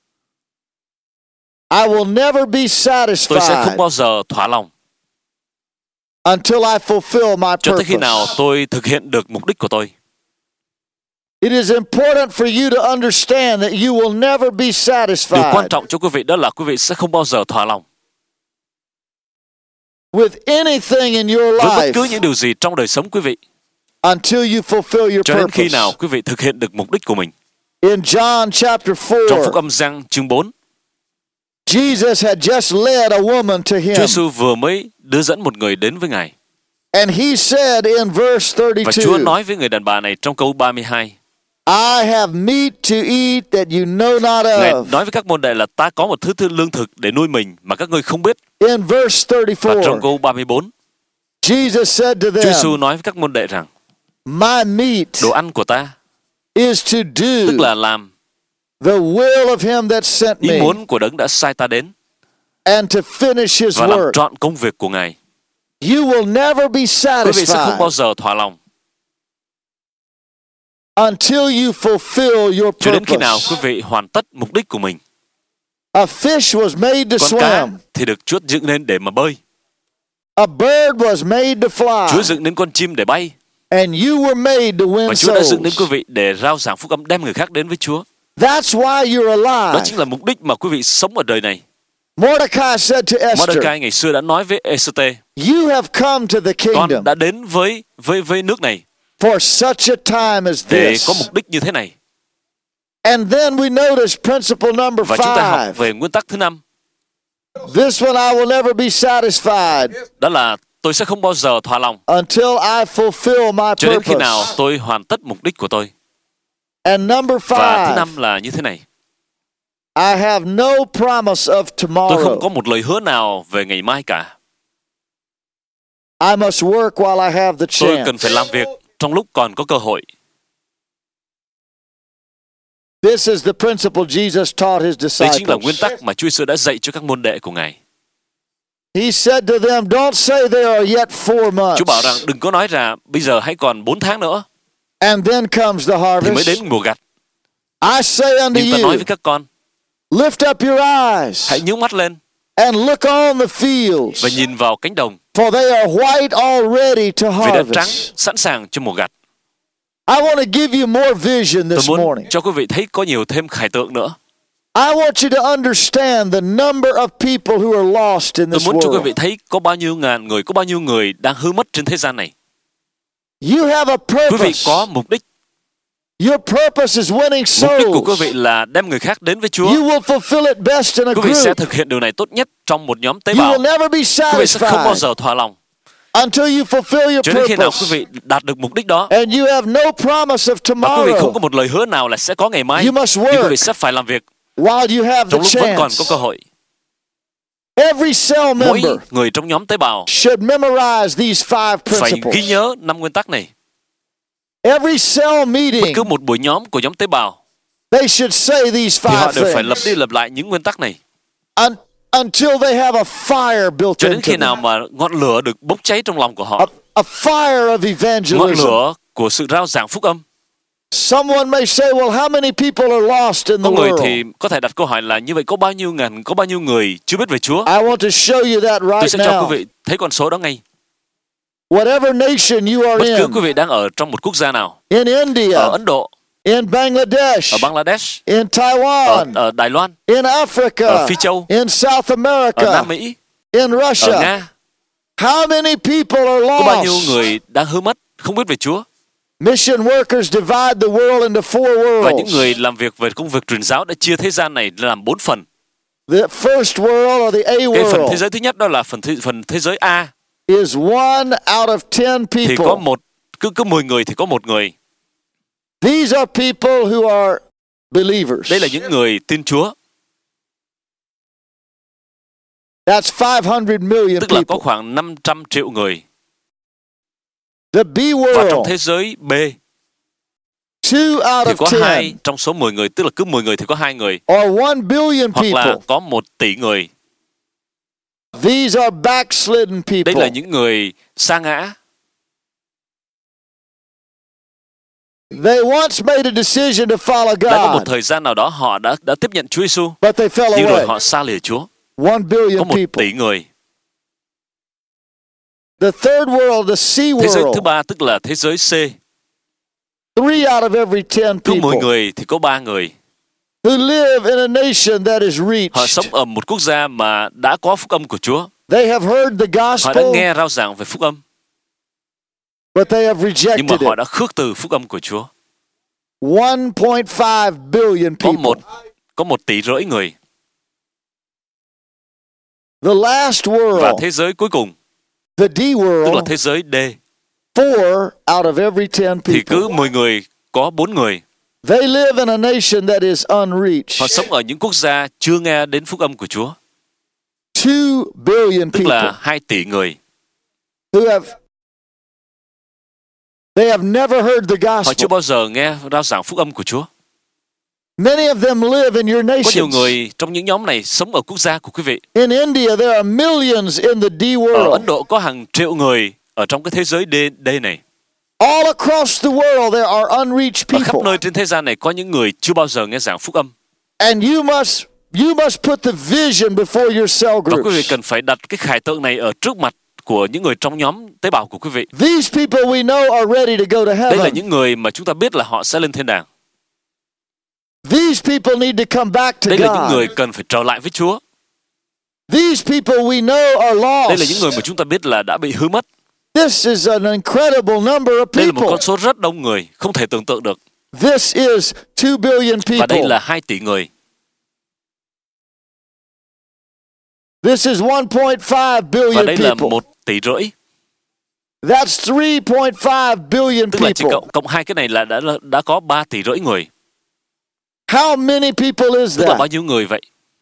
[SPEAKER 2] I will never be
[SPEAKER 1] tôi sẽ không
[SPEAKER 2] satisfied
[SPEAKER 1] bao giờ thỏa lòng
[SPEAKER 2] until I fulfill my
[SPEAKER 1] cho tới khi nào
[SPEAKER 2] purpose.
[SPEAKER 1] tôi thực hiện được mục đích của tôi.
[SPEAKER 2] It is important for you to understand that you will never be
[SPEAKER 1] Điều
[SPEAKER 2] satisfied
[SPEAKER 1] quan trọng cho quý vị đó là quý vị sẽ không bao giờ thỏa lòng
[SPEAKER 2] with anything in your
[SPEAKER 1] với bất cứ
[SPEAKER 2] life
[SPEAKER 1] những điều gì trong đời sống quý vị
[SPEAKER 2] until you fulfill your
[SPEAKER 1] cho đến khi
[SPEAKER 2] purpose.
[SPEAKER 1] nào quý vị thực hiện được mục đích của mình.
[SPEAKER 2] In John chapter
[SPEAKER 1] Trong phúc
[SPEAKER 2] 4,
[SPEAKER 1] âm Giăng chương 4,
[SPEAKER 2] Jesus had just led a woman to
[SPEAKER 1] Chúa
[SPEAKER 2] him.
[SPEAKER 1] Giêsu vừa mới đưa dẫn một người đến với Ngài.
[SPEAKER 2] And he said in verse
[SPEAKER 1] Và Chúa
[SPEAKER 2] 32,
[SPEAKER 1] nói với người đàn bà này trong câu 32,
[SPEAKER 2] I have meat to eat that you know not
[SPEAKER 1] Ngài
[SPEAKER 2] of.
[SPEAKER 1] nói với các môn đệ là ta có một thứ lương thực để nuôi mình mà các ngươi không biết.
[SPEAKER 2] In verse
[SPEAKER 1] Và trong
[SPEAKER 2] 34,
[SPEAKER 1] câu 34,
[SPEAKER 2] Jesus said to
[SPEAKER 1] Chúa Giêsu
[SPEAKER 2] them,
[SPEAKER 1] nói với các môn đệ rằng
[SPEAKER 2] my meat
[SPEAKER 1] đồ ăn của ta,
[SPEAKER 2] is to
[SPEAKER 1] tức
[SPEAKER 2] do
[SPEAKER 1] là làm
[SPEAKER 2] the will of him that sent
[SPEAKER 1] ý
[SPEAKER 2] me
[SPEAKER 1] muốn của đấng đã sai ta đến
[SPEAKER 2] and to finish his
[SPEAKER 1] và làm
[SPEAKER 2] work.
[SPEAKER 1] trọn công việc của Ngài.
[SPEAKER 2] You will never be
[SPEAKER 1] Quý vị sẽ không bao
[SPEAKER 2] satisfied
[SPEAKER 1] giờ thỏa lòng
[SPEAKER 2] until you fulfill your
[SPEAKER 1] cho đến khi nào
[SPEAKER 2] purpose.
[SPEAKER 1] quý vị hoàn tất mục đích của mình.
[SPEAKER 2] A fish was made to
[SPEAKER 1] Con cá
[SPEAKER 2] swim.
[SPEAKER 1] thì được Chúa dựng nên để mà bơi.
[SPEAKER 2] A bird was made to
[SPEAKER 1] Chúa
[SPEAKER 2] fly.
[SPEAKER 1] dựng nên con chim để bay.
[SPEAKER 2] And you were made to win
[SPEAKER 1] Và Chúa đã dựng nên quý
[SPEAKER 2] souls.
[SPEAKER 1] vị để rao giảng phúc âm, đem người khác đến với Chúa.
[SPEAKER 2] That's why you're
[SPEAKER 1] Đó
[SPEAKER 2] alive.
[SPEAKER 1] chính là mục đích mà quý vị sống ở đời này.
[SPEAKER 2] Mordecai said to Esther,
[SPEAKER 1] Mordecai ngày xưa đã nói với Esther,
[SPEAKER 2] you have come to the
[SPEAKER 1] con
[SPEAKER 2] kingdom
[SPEAKER 1] đã đến với nước này
[SPEAKER 2] for such a time as
[SPEAKER 1] để có
[SPEAKER 2] this.
[SPEAKER 1] mục đích như thế này.
[SPEAKER 2] And then we notice principle number
[SPEAKER 1] Và chúng ta học
[SPEAKER 2] 5.
[SPEAKER 1] về nguyên tắc thứ 5,
[SPEAKER 2] This one I will never be satisfied
[SPEAKER 1] đó là tôi sẽ không bao giờ thỏa lòng
[SPEAKER 2] until I fulfill my
[SPEAKER 1] cho đến khi nào
[SPEAKER 2] purpose.
[SPEAKER 1] tôi hoàn tất mục đích của tôi.
[SPEAKER 2] And number
[SPEAKER 1] Và thứ
[SPEAKER 2] 5,
[SPEAKER 1] 5 là như thế này,
[SPEAKER 2] I have no promise of
[SPEAKER 1] tôi không có
[SPEAKER 2] tomorrow.
[SPEAKER 1] một lời hứa nào về ngày mai cả.
[SPEAKER 2] I must work while I have the
[SPEAKER 1] Tôi cần
[SPEAKER 2] chance.
[SPEAKER 1] phải làm việc trong lúc còn có cơ hội.
[SPEAKER 2] This is the principle Jesus taught his
[SPEAKER 1] Đây chính là nguyên
[SPEAKER 2] disciples.
[SPEAKER 1] tắc mà Chúa Giêsu đã dạy cho các môn đệ của Ngài.
[SPEAKER 2] He said to them, don't say there are yet 4
[SPEAKER 1] Chúa bảo rằng
[SPEAKER 2] months.
[SPEAKER 1] đừng có nói rằng bây giờ hãy còn 4 tháng nữa
[SPEAKER 2] And then comes the
[SPEAKER 1] thì mới
[SPEAKER 2] harvest.
[SPEAKER 1] đến mùa gặt.
[SPEAKER 2] I say unto
[SPEAKER 1] Nhưng ta nói
[SPEAKER 2] you,
[SPEAKER 1] với các con,
[SPEAKER 2] lift up your eyes
[SPEAKER 1] hãy nhướng mắt lên
[SPEAKER 2] and look on the
[SPEAKER 1] và
[SPEAKER 2] fields,
[SPEAKER 1] nhìn vào cánh đồng,
[SPEAKER 2] for they are white already to
[SPEAKER 1] vì đã trắng
[SPEAKER 2] harvest.
[SPEAKER 1] sẵn sàng cho mùa gặt.
[SPEAKER 2] I want to give you more vision
[SPEAKER 1] Tôi
[SPEAKER 2] this
[SPEAKER 1] muốn
[SPEAKER 2] morning.
[SPEAKER 1] cho quý vị thấy có nhiều thêm khải tượng nữa.
[SPEAKER 2] I want you to understand the number of people who are lost in
[SPEAKER 1] Tôi
[SPEAKER 2] this
[SPEAKER 1] muốn cho quý vị
[SPEAKER 2] world.
[SPEAKER 1] thấy có bao nhiêu ngàn người, có bao nhiêu người đang hư mất trên thế gian này.
[SPEAKER 2] You have a
[SPEAKER 1] Quý vị
[SPEAKER 2] purpose.
[SPEAKER 1] có mục đích.
[SPEAKER 2] Your purpose is winning
[SPEAKER 1] Mục đích của quý
[SPEAKER 2] souls.
[SPEAKER 1] vị là đem người khác đến với Chúa.
[SPEAKER 2] You will fulfill it best in a
[SPEAKER 1] Quý vị sẽ
[SPEAKER 2] group.
[SPEAKER 1] thực hiện điều này tốt nhất trong một nhóm tế
[SPEAKER 2] You
[SPEAKER 1] bào.
[SPEAKER 2] will never be
[SPEAKER 1] Quý vị sẽ không bao
[SPEAKER 2] satisfied
[SPEAKER 1] giờ thỏa lòng
[SPEAKER 2] until you fulfill your
[SPEAKER 1] cho đến khi nào quý
[SPEAKER 2] purpose.
[SPEAKER 1] vị đạt được mục đích đó.
[SPEAKER 2] And you have no promise of
[SPEAKER 1] Và quý vị không có
[SPEAKER 2] tomorrow
[SPEAKER 1] một lời hứa nào là sẽ có ngày mai.
[SPEAKER 2] You must
[SPEAKER 1] Nhưng quý
[SPEAKER 2] work
[SPEAKER 1] vị sẽ phải làm việc
[SPEAKER 2] while you have the
[SPEAKER 1] trong lúc vẫn còn
[SPEAKER 2] chance.
[SPEAKER 1] có cơ hội.
[SPEAKER 2] Every cell
[SPEAKER 1] Mỗi
[SPEAKER 2] member
[SPEAKER 1] người trong nhóm tế bào
[SPEAKER 2] should memorize these 5
[SPEAKER 1] phải
[SPEAKER 2] principles.
[SPEAKER 1] ghi nhớ 5 nguyên tắc này.
[SPEAKER 2] Every cell
[SPEAKER 1] Bất
[SPEAKER 2] meeting,
[SPEAKER 1] cứ một buổi nhóm của nhóm tế bào
[SPEAKER 2] they should say these
[SPEAKER 1] thì họ
[SPEAKER 2] 5
[SPEAKER 1] đều phải lập
[SPEAKER 2] things
[SPEAKER 1] đi lập lại những nguyên tắc này
[SPEAKER 2] until they have a fire built
[SPEAKER 1] cho đến khi
[SPEAKER 2] into
[SPEAKER 1] nào
[SPEAKER 2] them.
[SPEAKER 1] mà ngọn lửa được bốc cháy trong lòng của họ.
[SPEAKER 2] A fire of
[SPEAKER 1] Ngọn
[SPEAKER 2] evangelism.
[SPEAKER 1] lửa của sự rao giảng phúc âm.
[SPEAKER 2] Someone may say, well, how many people are lost in
[SPEAKER 1] Có
[SPEAKER 2] the
[SPEAKER 1] người
[SPEAKER 2] world?
[SPEAKER 1] thì có thể đặt câu hỏi là như vậy có bao nhiêu ngàn, có bao nhiêu người chưa biết về Chúa?
[SPEAKER 2] I want to show you that
[SPEAKER 1] Tôi
[SPEAKER 2] right
[SPEAKER 1] sẽ cho
[SPEAKER 2] now.
[SPEAKER 1] quý vị thấy con số đó ngay.
[SPEAKER 2] Whatever nation you are
[SPEAKER 1] Bất cứ quý
[SPEAKER 2] in,
[SPEAKER 1] vị đang ở trong một quốc gia nào,
[SPEAKER 2] in India,
[SPEAKER 1] ở Ấn Độ,
[SPEAKER 2] in Bangladesh,
[SPEAKER 1] ở Bangladesh,
[SPEAKER 2] in Taiwan,
[SPEAKER 1] ở Đài Loan,
[SPEAKER 2] in Africa,
[SPEAKER 1] ở Phi Châu,
[SPEAKER 2] in South
[SPEAKER 1] ở Nam
[SPEAKER 2] America,
[SPEAKER 1] Mỹ,
[SPEAKER 2] in
[SPEAKER 1] ở
[SPEAKER 2] Russia.
[SPEAKER 1] Nga,
[SPEAKER 2] How many people are
[SPEAKER 1] có bao nhiêu
[SPEAKER 2] lost?
[SPEAKER 1] người đang hư mất, không biết về Chúa?
[SPEAKER 2] Mission workers divide the world into 4
[SPEAKER 1] Và những
[SPEAKER 2] worlds.
[SPEAKER 1] người làm việc về công việc truyền giáo đã chia thế gian này làm 4 phần.
[SPEAKER 2] The first world, or the A
[SPEAKER 1] Cái phần thế
[SPEAKER 2] world,
[SPEAKER 1] giới thứ nhất đó là phần thế giới A,
[SPEAKER 2] is 1 out of 10
[SPEAKER 1] thì có
[SPEAKER 2] people.
[SPEAKER 1] cứ 10 người thì có một người.
[SPEAKER 2] These are people who are believers.
[SPEAKER 1] Đây là những người tin Chúa,
[SPEAKER 2] That's 500 million
[SPEAKER 1] tức là có
[SPEAKER 2] people.
[SPEAKER 1] khoảng 500 triệu người.
[SPEAKER 2] The B
[SPEAKER 1] Và trong
[SPEAKER 2] world,
[SPEAKER 1] thế giới B
[SPEAKER 2] 2 out
[SPEAKER 1] thì
[SPEAKER 2] of
[SPEAKER 1] có
[SPEAKER 2] 10,
[SPEAKER 1] 2 trong số 10 người, tức là cứ 10 người thì có 2 người,
[SPEAKER 2] or 1 billion
[SPEAKER 1] hoặc là
[SPEAKER 2] people.
[SPEAKER 1] có 1 tỷ người.
[SPEAKER 2] These are backslidden
[SPEAKER 1] Đây
[SPEAKER 2] people.
[SPEAKER 1] là những người sa ngã.
[SPEAKER 2] They once made a decision to follow
[SPEAKER 1] Đã có một
[SPEAKER 2] God,
[SPEAKER 1] thời gian nào đó họ đã tiếp nhận Chúa Giêsu,
[SPEAKER 2] but they fell
[SPEAKER 1] nhưng rồi
[SPEAKER 2] away.
[SPEAKER 1] họ xa lìa Chúa.
[SPEAKER 2] 1
[SPEAKER 1] Có
[SPEAKER 2] billion
[SPEAKER 1] 1
[SPEAKER 2] people.
[SPEAKER 1] tỷ người.
[SPEAKER 2] The third world, the C
[SPEAKER 1] Thế giới thứ
[SPEAKER 2] world,
[SPEAKER 1] 3 tức là thế giới C,
[SPEAKER 2] 3 out of every 10
[SPEAKER 1] cứ 10
[SPEAKER 2] people
[SPEAKER 1] người thì có 3 người.
[SPEAKER 2] who live in a nation that is
[SPEAKER 1] Họ
[SPEAKER 2] reached.
[SPEAKER 1] sống ở một quốc gia mà đã có phúc âm của Chúa.
[SPEAKER 2] They have heard the
[SPEAKER 1] Họ đã
[SPEAKER 2] gospel,
[SPEAKER 1] nghe rao giảng về phúc âm,
[SPEAKER 2] but they have
[SPEAKER 1] nhưng mà
[SPEAKER 2] rejected
[SPEAKER 1] họ
[SPEAKER 2] it.
[SPEAKER 1] đã khước từ phúc âm của Chúa.
[SPEAKER 2] 1.5 billion people.
[SPEAKER 1] Có 1,5 tỷ người.
[SPEAKER 2] The last
[SPEAKER 1] Và
[SPEAKER 2] world,
[SPEAKER 1] thế giới cuối cùng,
[SPEAKER 2] the D
[SPEAKER 1] tức là
[SPEAKER 2] world,
[SPEAKER 1] thế giới D,
[SPEAKER 2] 4 out of every 10
[SPEAKER 1] thì
[SPEAKER 2] people.
[SPEAKER 1] cứ 10 người có 4 người.
[SPEAKER 2] They live in a nation that is unreached.
[SPEAKER 1] Họ sống ở những quốc gia chưa nghe đến phúc âm của Chúa.
[SPEAKER 2] 2 billion
[SPEAKER 1] Tức
[SPEAKER 2] people
[SPEAKER 1] là 2 tỷ người.
[SPEAKER 2] who they have never heard the
[SPEAKER 1] Họ chưa
[SPEAKER 2] gospel.
[SPEAKER 1] bao giờ nghe rao giảng phúc âm của Chúa.
[SPEAKER 2] Many of them live in your
[SPEAKER 1] Có nhiều
[SPEAKER 2] nations.
[SPEAKER 1] người trong những nhóm này sống ở quốc gia của quý vị.
[SPEAKER 2] In India, there are millions in the D
[SPEAKER 1] Ở
[SPEAKER 2] world.
[SPEAKER 1] Ấn Độ có hàng triệu người ở trong cái thế giới D này.
[SPEAKER 2] All across the world, there are unreached
[SPEAKER 1] Ở khắp
[SPEAKER 2] people.
[SPEAKER 1] nơi trên thế gian này có những người chưa bao giờ nghe giảng phúc âm.
[SPEAKER 2] And you must put the vision before your cell
[SPEAKER 1] Và quý vị
[SPEAKER 2] groups.
[SPEAKER 1] cần phải đặt cái khải tượng này ở trước mặt của những người trong nhóm tế bào của quý vị.
[SPEAKER 2] These people we know are ready to go to
[SPEAKER 1] Đây là
[SPEAKER 2] heaven.
[SPEAKER 1] những người mà chúng ta biết là họ sẽ lên thiên đàng.
[SPEAKER 2] These people need to come back to
[SPEAKER 1] Đây là những người
[SPEAKER 2] God.
[SPEAKER 1] cần phải trở lại với Chúa.
[SPEAKER 2] These people we know are
[SPEAKER 1] Đây là những người
[SPEAKER 2] lost.
[SPEAKER 1] mà chúng ta biết là đã bị hư mất.
[SPEAKER 2] This is an incredible number of
[SPEAKER 1] Đây là một
[SPEAKER 2] people.
[SPEAKER 1] con số rất đông người, không thể tưởng tượng được.
[SPEAKER 2] This is 2 billion
[SPEAKER 1] Và đây
[SPEAKER 2] people.
[SPEAKER 1] là 2 tỷ người.
[SPEAKER 2] This is 1.5
[SPEAKER 1] Và
[SPEAKER 2] billion
[SPEAKER 1] đây là
[SPEAKER 2] people.
[SPEAKER 1] 1,5 tỷ.
[SPEAKER 2] That's 3.5 billion
[SPEAKER 1] Tức là chỉ
[SPEAKER 2] people.
[SPEAKER 1] cộng hai cái này là đã có 3,5 tỷ người.
[SPEAKER 2] How many people is
[SPEAKER 1] Tức là bao
[SPEAKER 2] that?
[SPEAKER 1] nhiêu người vậy?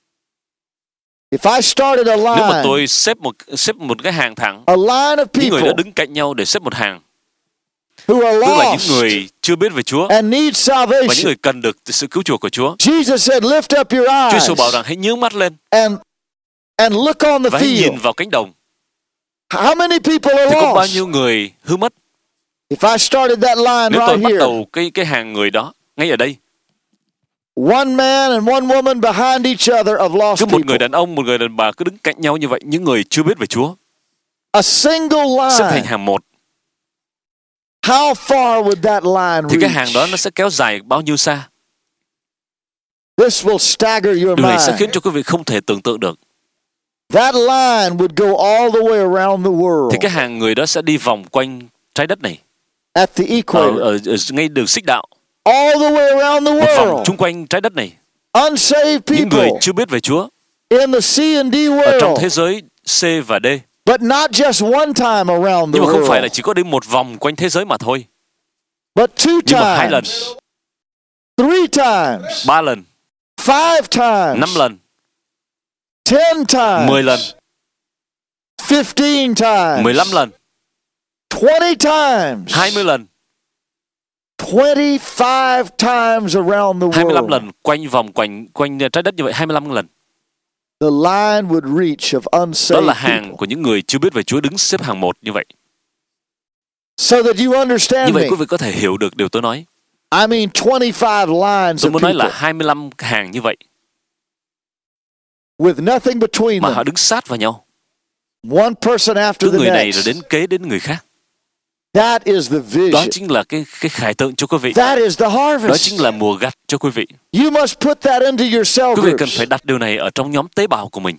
[SPEAKER 2] If I started a
[SPEAKER 1] Nếu mà
[SPEAKER 2] line,
[SPEAKER 1] tôi xếp một cái hàng thẳng,
[SPEAKER 2] a line of
[SPEAKER 1] những người đã
[SPEAKER 2] people
[SPEAKER 1] đứng cạnh nhau để xếp một hàng,
[SPEAKER 2] who are
[SPEAKER 1] tức là
[SPEAKER 2] lost
[SPEAKER 1] những người chưa biết về Chúa
[SPEAKER 2] and need
[SPEAKER 1] và những
[SPEAKER 2] salvation,
[SPEAKER 1] người cần được sự cứu chuộc của Chúa.
[SPEAKER 2] Jesus said, lift up your
[SPEAKER 1] Chúa
[SPEAKER 2] eyes
[SPEAKER 1] Giêsu bảo rằng hãy nhướng mắt lên
[SPEAKER 2] and look on the
[SPEAKER 1] và hãy nhìn
[SPEAKER 2] field.
[SPEAKER 1] vào cánh đồng.
[SPEAKER 2] How many people are
[SPEAKER 1] Thì có bao
[SPEAKER 2] lost?
[SPEAKER 1] nhiêu người hư mất?
[SPEAKER 2] If I started that line
[SPEAKER 1] Nếu tôi
[SPEAKER 2] right
[SPEAKER 1] bắt
[SPEAKER 2] here,
[SPEAKER 1] đầu cái hàng người đó ngay ở đây,
[SPEAKER 2] one man and one woman behind each other of lost
[SPEAKER 1] cứ một
[SPEAKER 2] people.
[SPEAKER 1] người đàn ông, một người đàn bà cứ đứng cạnh nhau như vậy, những người chưa biết về Chúa,
[SPEAKER 2] A single
[SPEAKER 1] xếp thành
[SPEAKER 2] line.
[SPEAKER 1] hàng một,
[SPEAKER 2] How far would that line
[SPEAKER 1] thì cái hàng đó
[SPEAKER 2] reach?
[SPEAKER 1] nó sẽ kéo dài bao nhiêu xa?
[SPEAKER 2] This will stagger your
[SPEAKER 1] Điều này sẽ khiến
[SPEAKER 2] mind.
[SPEAKER 1] cho quý vị không thể tưởng tượng được.
[SPEAKER 2] That line would go all the way around the world
[SPEAKER 1] Thì cái hàng người đó sẽ đi vòng quanh trái đất này,
[SPEAKER 2] at the equator.
[SPEAKER 1] ở ngay đường xích đạo,
[SPEAKER 2] All the way around the
[SPEAKER 1] một vòng
[SPEAKER 2] world.
[SPEAKER 1] chung quanh trái đất này.
[SPEAKER 2] Unsaved
[SPEAKER 1] Những người
[SPEAKER 2] people
[SPEAKER 1] chưa biết về Chúa
[SPEAKER 2] in the C and D
[SPEAKER 1] ở trong thế
[SPEAKER 2] world.
[SPEAKER 1] giới C và D.
[SPEAKER 2] But not just one time around the
[SPEAKER 1] Nhưng mà không phải là
[SPEAKER 2] world,
[SPEAKER 1] chỉ có đi một vòng quanh thế giới mà thôi,
[SPEAKER 2] but 2
[SPEAKER 1] nhưng mà 2 lần,
[SPEAKER 2] times, 3 times,
[SPEAKER 1] 3 lần,
[SPEAKER 2] 5 times,
[SPEAKER 1] 5 lần,
[SPEAKER 2] 10 times,
[SPEAKER 1] 10 lần,
[SPEAKER 2] 15 times,
[SPEAKER 1] 15 lần,
[SPEAKER 2] 20 times,
[SPEAKER 1] 20 lần,
[SPEAKER 2] 25 times around the
[SPEAKER 1] 25
[SPEAKER 2] world.
[SPEAKER 1] lần quanh quanh trái đất như vậy, 25 lần.
[SPEAKER 2] The line would reach of
[SPEAKER 1] Đó
[SPEAKER 2] unsaved
[SPEAKER 1] là hàng
[SPEAKER 2] people.
[SPEAKER 1] của những người chưa biết về Chúa đứng xếp hàng một như vậy.
[SPEAKER 2] So that you
[SPEAKER 1] Như
[SPEAKER 2] understand
[SPEAKER 1] vậy
[SPEAKER 2] me,
[SPEAKER 1] quý vị có thể hiểu được điều tôi nói.
[SPEAKER 2] I mean 25 lines
[SPEAKER 1] Tôi
[SPEAKER 2] of
[SPEAKER 1] muốn nói là
[SPEAKER 2] people
[SPEAKER 1] 25 hàng như vậy
[SPEAKER 2] with nothing between
[SPEAKER 1] mà họ
[SPEAKER 2] them.
[SPEAKER 1] đứng sát vào nhau.
[SPEAKER 2] One person after
[SPEAKER 1] Cứ
[SPEAKER 2] the
[SPEAKER 1] người này rồi
[SPEAKER 2] next.
[SPEAKER 1] đến kế đến người khác.
[SPEAKER 2] That is the
[SPEAKER 1] Đó
[SPEAKER 2] vision.
[SPEAKER 1] chính là cái khải tượng cho quý vị.
[SPEAKER 2] That is the
[SPEAKER 1] Đó
[SPEAKER 2] harvest.
[SPEAKER 1] chính là mùa gặt cho quý vị.
[SPEAKER 2] You must put that into your cell
[SPEAKER 1] Quý vị cần
[SPEAKER 2] groups.
[SPEAKER 1] phải đặt điều này ở trong nhóm tế bào của mình.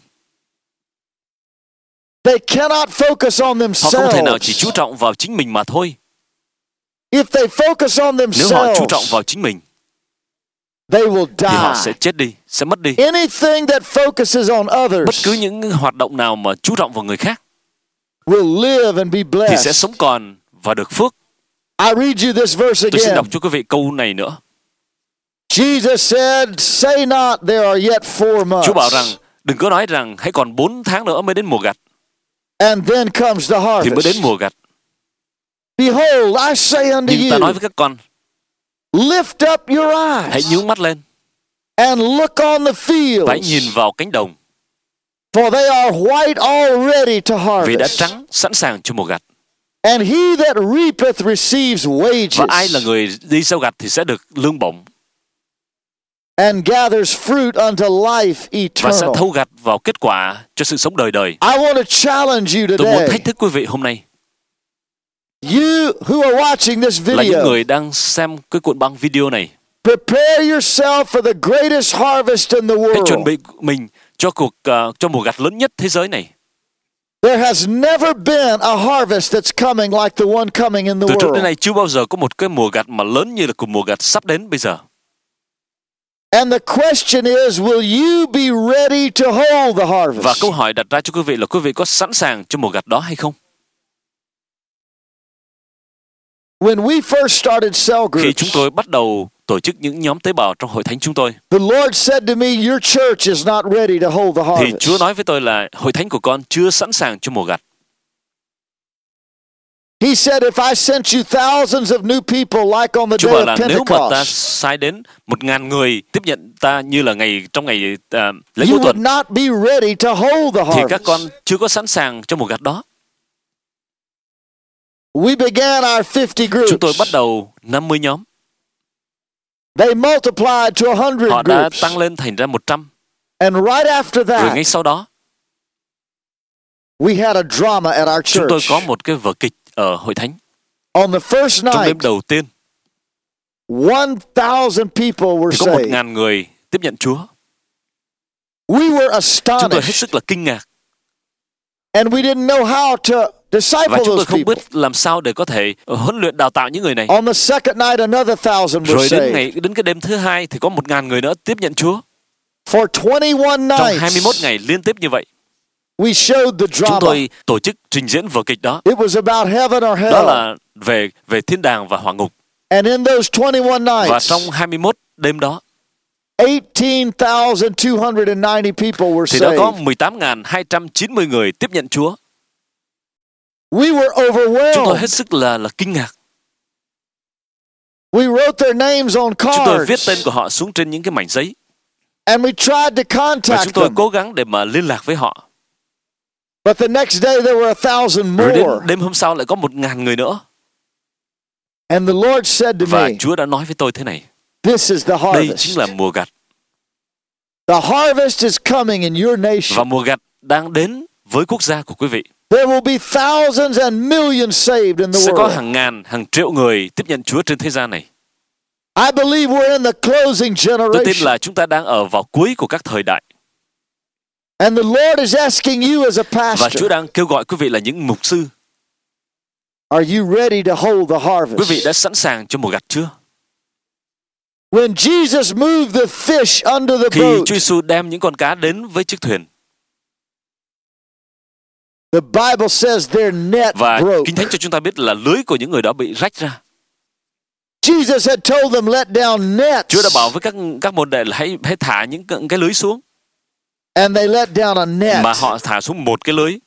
[SPEAKER 2] They cannot focus on
[SPEAKER 1] Họ không thể nào chỉ
[SPEAKER 2] themselves.
[SPEAKER 1] chú trọng vào chính mình mà thôi.
[SPEAKER 2] If they focus on
[SPEAKER 1] Nếu họ chú trọng
[SPEAKER 2] themselves,
[SPEAKER 1] vào chính mình
[SPEAKER 2] they will
[SPEAKER 1] thì họ sẽ
[SPEAKER 2] die.
[SPEAKER 1] chết đi, sẽ mất đi.
[SPEAKER 2] Anything that focuses on
[SPEAKER 1] Bất
[SPEAKER 2] others
[SPEAKER 1] cứ những hoạt động nào mà chú trọng vào người khác
[SPEAKER 2] will live and be
[SPEAKER 1] thì sẽ
[SPEAKER 2] blessed.
[SPEAKER 1] sống còn và được phước.
[SPEAKER 2] I read you this verse
[SPEAKER 1] Tôi xin
[SPEAKER 2] again.
[SPEAKER 1] đọc cho quý vị câu này nữa.
[SPEAKER 2] Jesus said, say not there are yet 4
[SPEAKER 1] Chúa bảo rằng
[SPEAKER 2] months.
[SPEAKER 1] đừng có nói rằng hãy còn 4 tháng nữa mới đến mùa gặt,
[SPEAKER 2] And then comes the
[SPEAKER 1] thì mới đến
[SPEAKER 2] harvest.
[SPEAKER 1] mùa gặt.
[SPEAKER 2] Behold, I say unto
[SPEAKER 1] Nhưng ta nói
[SPEAKER 2] you,
[SPEAKER 1] với các con,
[SPEAKER 2] lift up your
[SPEAKER 1] hãy
[SPEAKER 2] eyes
[SPEAKER 1] nhướng mắt lên
[SPEAKER 2] and look on the
[SPEAKER 1] và hãy nhìn
[SPEAKER 2] fields,
[SPEAKER 1] vào cánh đồng,
[SPEAKER 2] for they are white already to
[SPEAKER 1] vì đã
[SPEAKER 2] harvest.
[SPEAKER 1] trắng sẵn sàng cho mùa gặt.
[SPEAKER 2] And he that reapeth receives
[SPEAKER 1] Và ai là
[SPEAKER 2] wages
[SPEAKER 1] người đi gieo gặt thì sẽ được lương bổng
[SPEAKER 2] and gathers fruit unto life
[SPEAKER 1] và sẽ
[SPEAKER 2] eternal.
[SPEAKER 1] thâu gặt vào kết quả cho sự sống đời đời.
[SPEAKER 2] I want to challenge you
[SPEAKER 1] Tôi muốn
[SPEAKER 2] today.
[SPEAKER 1] thách thức quý vị hôm nay
[SPEAKER 2] You who are watching this
[SPEAKER 1] là những
[SPEAKER 2] video,
[SPEAKER 1] người đang xem cái cuộn băng video này,
[SPEAKER 2] prepare yourself for the greatest harvest in the
[SPEAKER 1] hãy chuẩn
[SPEAKER 2] world.
[SPEAKER 1] bị mình cho cho mùa gặt lớn nhất thế giới này.
[SPEAKER 2] There has never been a harvest that's coming like the one coming in the
[SPEAKER 1] Từ trước đến
[SPEAKER 2] world.
[SPEAKER 1] nay chưa bao giờ có một cái mùa gặt mà lớn như là của mùa gặt sắp đến bây giờ.
[SPEAKER 2] And the question is, will you be ready to hold the
[SPEAKER 1] Và
[SPEAKER 2] harvest?
[SPEAKER 1] câu hỏi đặt ra cho quý vị là quý vị có sẵn sàng cho mùa gặt đó hay không?
[SPEAKER 2] When we first started cell
[SPEAKER 1] Khi chúng
[SPEAKER 2] groups,
[SPEAKER 1] tôi bắt đầu tổ chức những nhóm tế bào trong hội thánh chúng tôi,
[SPEAKER 2] the Lord said to me, your church is not ready to hold the
[SPEAKER 1] thì
[SPEAKER 2] harvest.
[SPEAKER 1] Chúa nói với tôi là hội thánh của con chưa sẵn sàng cho mùa gặt.
[SPEAKER 2] He said, if I sent you thousands of new people like on the
[SPEAKER 1] Chúa
[SPEAKER 2] day
[SPEAKER 1] bảo
[SPEAKER 2] of
[SPEAKER 1] là nếu mà ta
[SPEAKER 2] Pentecost,
[SPEAKER 1] sai đến 1.000 người tiếp nhận ta như là trong ngày lễ
[SPEAKER 2] you
[SPEAKER 1] Ngũ
[SPEAKER 2] would
[SPEAKER 1] Tuần,
[SPEAKER 2] not be ready to hold the
[SPEAKER 1] thì các
[SPEAKER 2] harvest.
[SPEAKER 1] con chưa có sẵn sàng cho mùa gặt đó.
[SPEAKER 2] We began our 50
[SPEAKER 1] Chúng tôi bắt
[SPEAKER 2] groups.
[SPEAKER 1] đầu 50 nhóm.
[SPEAKER 2] They multiplied to 100
[SPEAKER 1] Họ đã
[SPEAKER 2] groups.
[SPEAKER 1] tăng lên thành ra 100.
[SPEAKER 2] And right after
[SPEAKER 1] Rồi
[SPEAKER 2] that,
[SPEAKER 1] ngay sau đó,
[SPEAKER 2] we had a drama at our
[SPEAKER 1] chúng tôi
[SPEAKER 2] church.
[SPEAKER 1] có một cái vở kịch ở hội thánh.
[SPEAKER 2] On the first
[SPEAKER 1] Trong đêm
[SPEAKER 2] night,
[SPEAKER 1] đầu tiên
[SPEAKER 2] 1,000 people were
[SPEAKER 1] thì có
[SPEAKER 2] saved.
[SPEAKER 1] 1.000 người tiếp nhận Chúa.
[SPEAKER 2] We were
[SPEAKER 1] Chúng tôi hết
[SPEAKER 2] astonished.
[SPEAKER 1] sức là kinh ngạc.
[SPEAKER 2] And we didn't know how to
[SPEAKER 1] Và
[SPEAKER 2] disciple
[SPEAKER 1] chúng tôi
[SPEAKER 2] those
[SPEAKER 1] không
[SPEAKER 2] people.
[SPEAKER 1] biết làm sao để có thể huấn luyện đào tạo những người này.
[SPEAKER 2] On the second night, another 1,000 were
[SPEAKER 1] Rồi
[SPEAKER 2] saved.
[SPEAKER 1] đến cái đêm thứ hai thì có 1.000 người nữa tiếp nhận Chúa.
[SPEAKER 2] For 21
[SPEAKER 1] Trong 21
[SPEAKER 2] nights,
[SPEAKER 1] ngày liên tiếp như vậy,
[SPEAKER 2] we showed the
[SPEAKER 1] chúng
[SPEAKER 2] drama.
[SPEAKER 1] tôi tổ chức trình diễn vở kịch đó.
[SPEAKER 2] It was about heaven or
[SPEAKER 1] Đó
[SPEAKER 2] hell.
[SPEAKER 1] là về thiên đàng và hỏa ngục.
[SPEAKER 2] And in those 21
[SPEAKER 1] Và
[SPEAKER 2] nights,
[SPEAKER 1] trong 21 đêm đó
[SPEAKER 2] 18,290 people were
[SPEAKER 1] thì đã có
[SPEAKER 2] saved.
[SPEAKER 1] 18.290 người tiếp nhận Chúa.
[SPEAKER 2] We were
[SPEAKER 1] Chúng tôi
[SPEAKER 2] overwhelmed.
[SPEAKER 1] hết sức là kinh ngạc.
[SPEAKER 2] We wrote their names on
[SPEAKER 1] Chúng tôi viết
[SPEAKER 2] cards.
[SPEAKER 1] tên của họ xuống trên những cái mảnh giấy.
[SPEAKER 2] And we tried to
[SPEAKER 1] Và
[SPEAKER 2] contact
[SPEAKER 1] chúng tôi
[SPEAKER 2] them.
[SPEAKER 1] cố gắng để mà liên lạc với họ.
[SPEAKER 2] But the next day there were 1,000
[SPEAKER 1] Rồi đến
[SPEAKER 2] more.
[SPEAKER 1] đêm hôm sau lại có 1.000 người nữa.
[SPEAKER 2] And the Lord said to
[SPEAKER 1] Và
[SPEAKER 2] me,
[SPEAKER 1] Chúa đã nói với tôi thế này:
[SPEAKER 2] this is the
[SPEAKER 1] đây
[SPEAKER 2] harvest.
[SPEAKER 1] chính là mùa gặt.
[SPEAKER 2] The harvest is coming in your
[SPEAKER 1] Và
[SPEAKER 2] nation.
[SPEAKER 1] mùa gặt đang đến với quốc gia của quý vị.
[SPEAKER 2] There will be thousands and millions saved in the
[SPEAKER 1] Sẽ có
[SPEAKER 2] world.
[SPEAKER 1] hàng ngàn, hàng triệu người tiếp nhận Chúa trên thế gian này.
[SPEAKER 2] I believe we're in the closing
[SPEAKER 1] Tôi tin
[SPEAKER 2] generation.
[SPEAKER 1] là chúng ta đang ở vào cuối của các thời đại.
[SPEAKER 2] And the Lord is asking you as a
[SPEAKER 1] Và Chúa
[SPEAKER 2] pastor,
[SPEAKER 1] đang kêu gọi quý vị là những mục sư.
[SPEAKER 2] are you ready to hold the
[SPEAKER 1] Quý
[SPEAKER 2] harvest?
[SPEAKER 1] vị đã sẵn sàng cho mùa gặt chưa?
[SPEAKER 2] When Jesus moved the fish under the
[SPEAKER 1] Khi
[SPEAKER 2] boat,
[SPEAKER 1] Chúa Giêsu đem những con cá đến với chiếc thuyền,
[SPEAKER 2] the Bible says their net
[SPEAKER 1] và
[SPEAKER 2] broke.
[SPEAKER 1] Kinh Thánh cho chúng ta biết là lưới của những người đó bị rách ra.
[SPEAKER 2] Jesus had told them let down nets.
[SPEAKER 1] Chúa đã bảo với các môn đệ là hãy thả những cái lưới xuống,
[SPEAKER 2] And they let down a net.
[SPEAKER 1] mà họ thả xuống một cái lưới.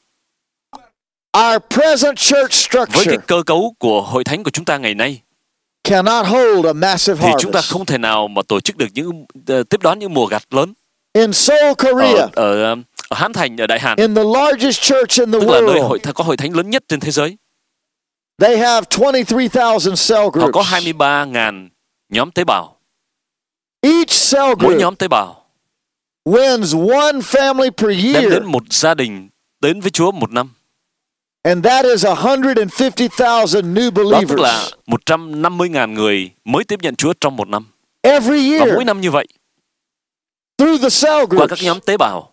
[SPEAKER 2] Our present church
[SPEAKER 1] Với cái
[SPEAKER 2] structure
[SPEAKER 1] cơ cấu của hội thánh của chúng ta ngày nay
[SPEAKER 2] cannot hold a massive
[SPEAKER 1] thì chúng ta
[SPEAKER 2] harvest.
[SPEAKER 1] không thể nào mà tổ chức được tiếp đón những mùa gặt lớn
[SPEAKER 2] In Seoul, Korea,
[SPEAKER 1] ở Hán Thành, ở Đại Hàn,
[SPEAKER 2] in the largest church in the
[SPEAKER 1] tức là nơi
[SPEAKER 2] world,
[SPEAKER 1] có hội thánh lớn nhất trên thế giới.
[SPEAKER 2] they have 23,000 cell
[SPEAKER 1] Họ
[SPEAKER 2] groups.
[SPEAKER 1] có 23.000 nhóm tế bào.
[SPEAKER 2] Each cell
[SPEAKER 1] Mỗi
[SPEAKER 2] group
[SPEAKER 1] nhóm tế bào
[SPEAKER 2] wins one family per
[SPEAKER 1] đem
[SPEAKER 2] year,
[SPEAKER 1] đến một gia đình đến với Chúa một năm.
[SPEAKER 2] and that is 150,000 new
[SPEAKER 1] Đó tức
[SPEAKER 2] believers
[SPEAKER 1] là 150.000 người mới tiếp nhận Chúa trong một năm.
[SPEAKER 2] every
[SPEAKER 1] Và
[SPEAKER 2] year
[SPEAKER 1] mỗi năm như vậy,
[SPEAKER 2] through the cell
[SPEAKER 1] qua
[SPEAKER 2] groups
[SPEAKER 1] các nhóm tế bào,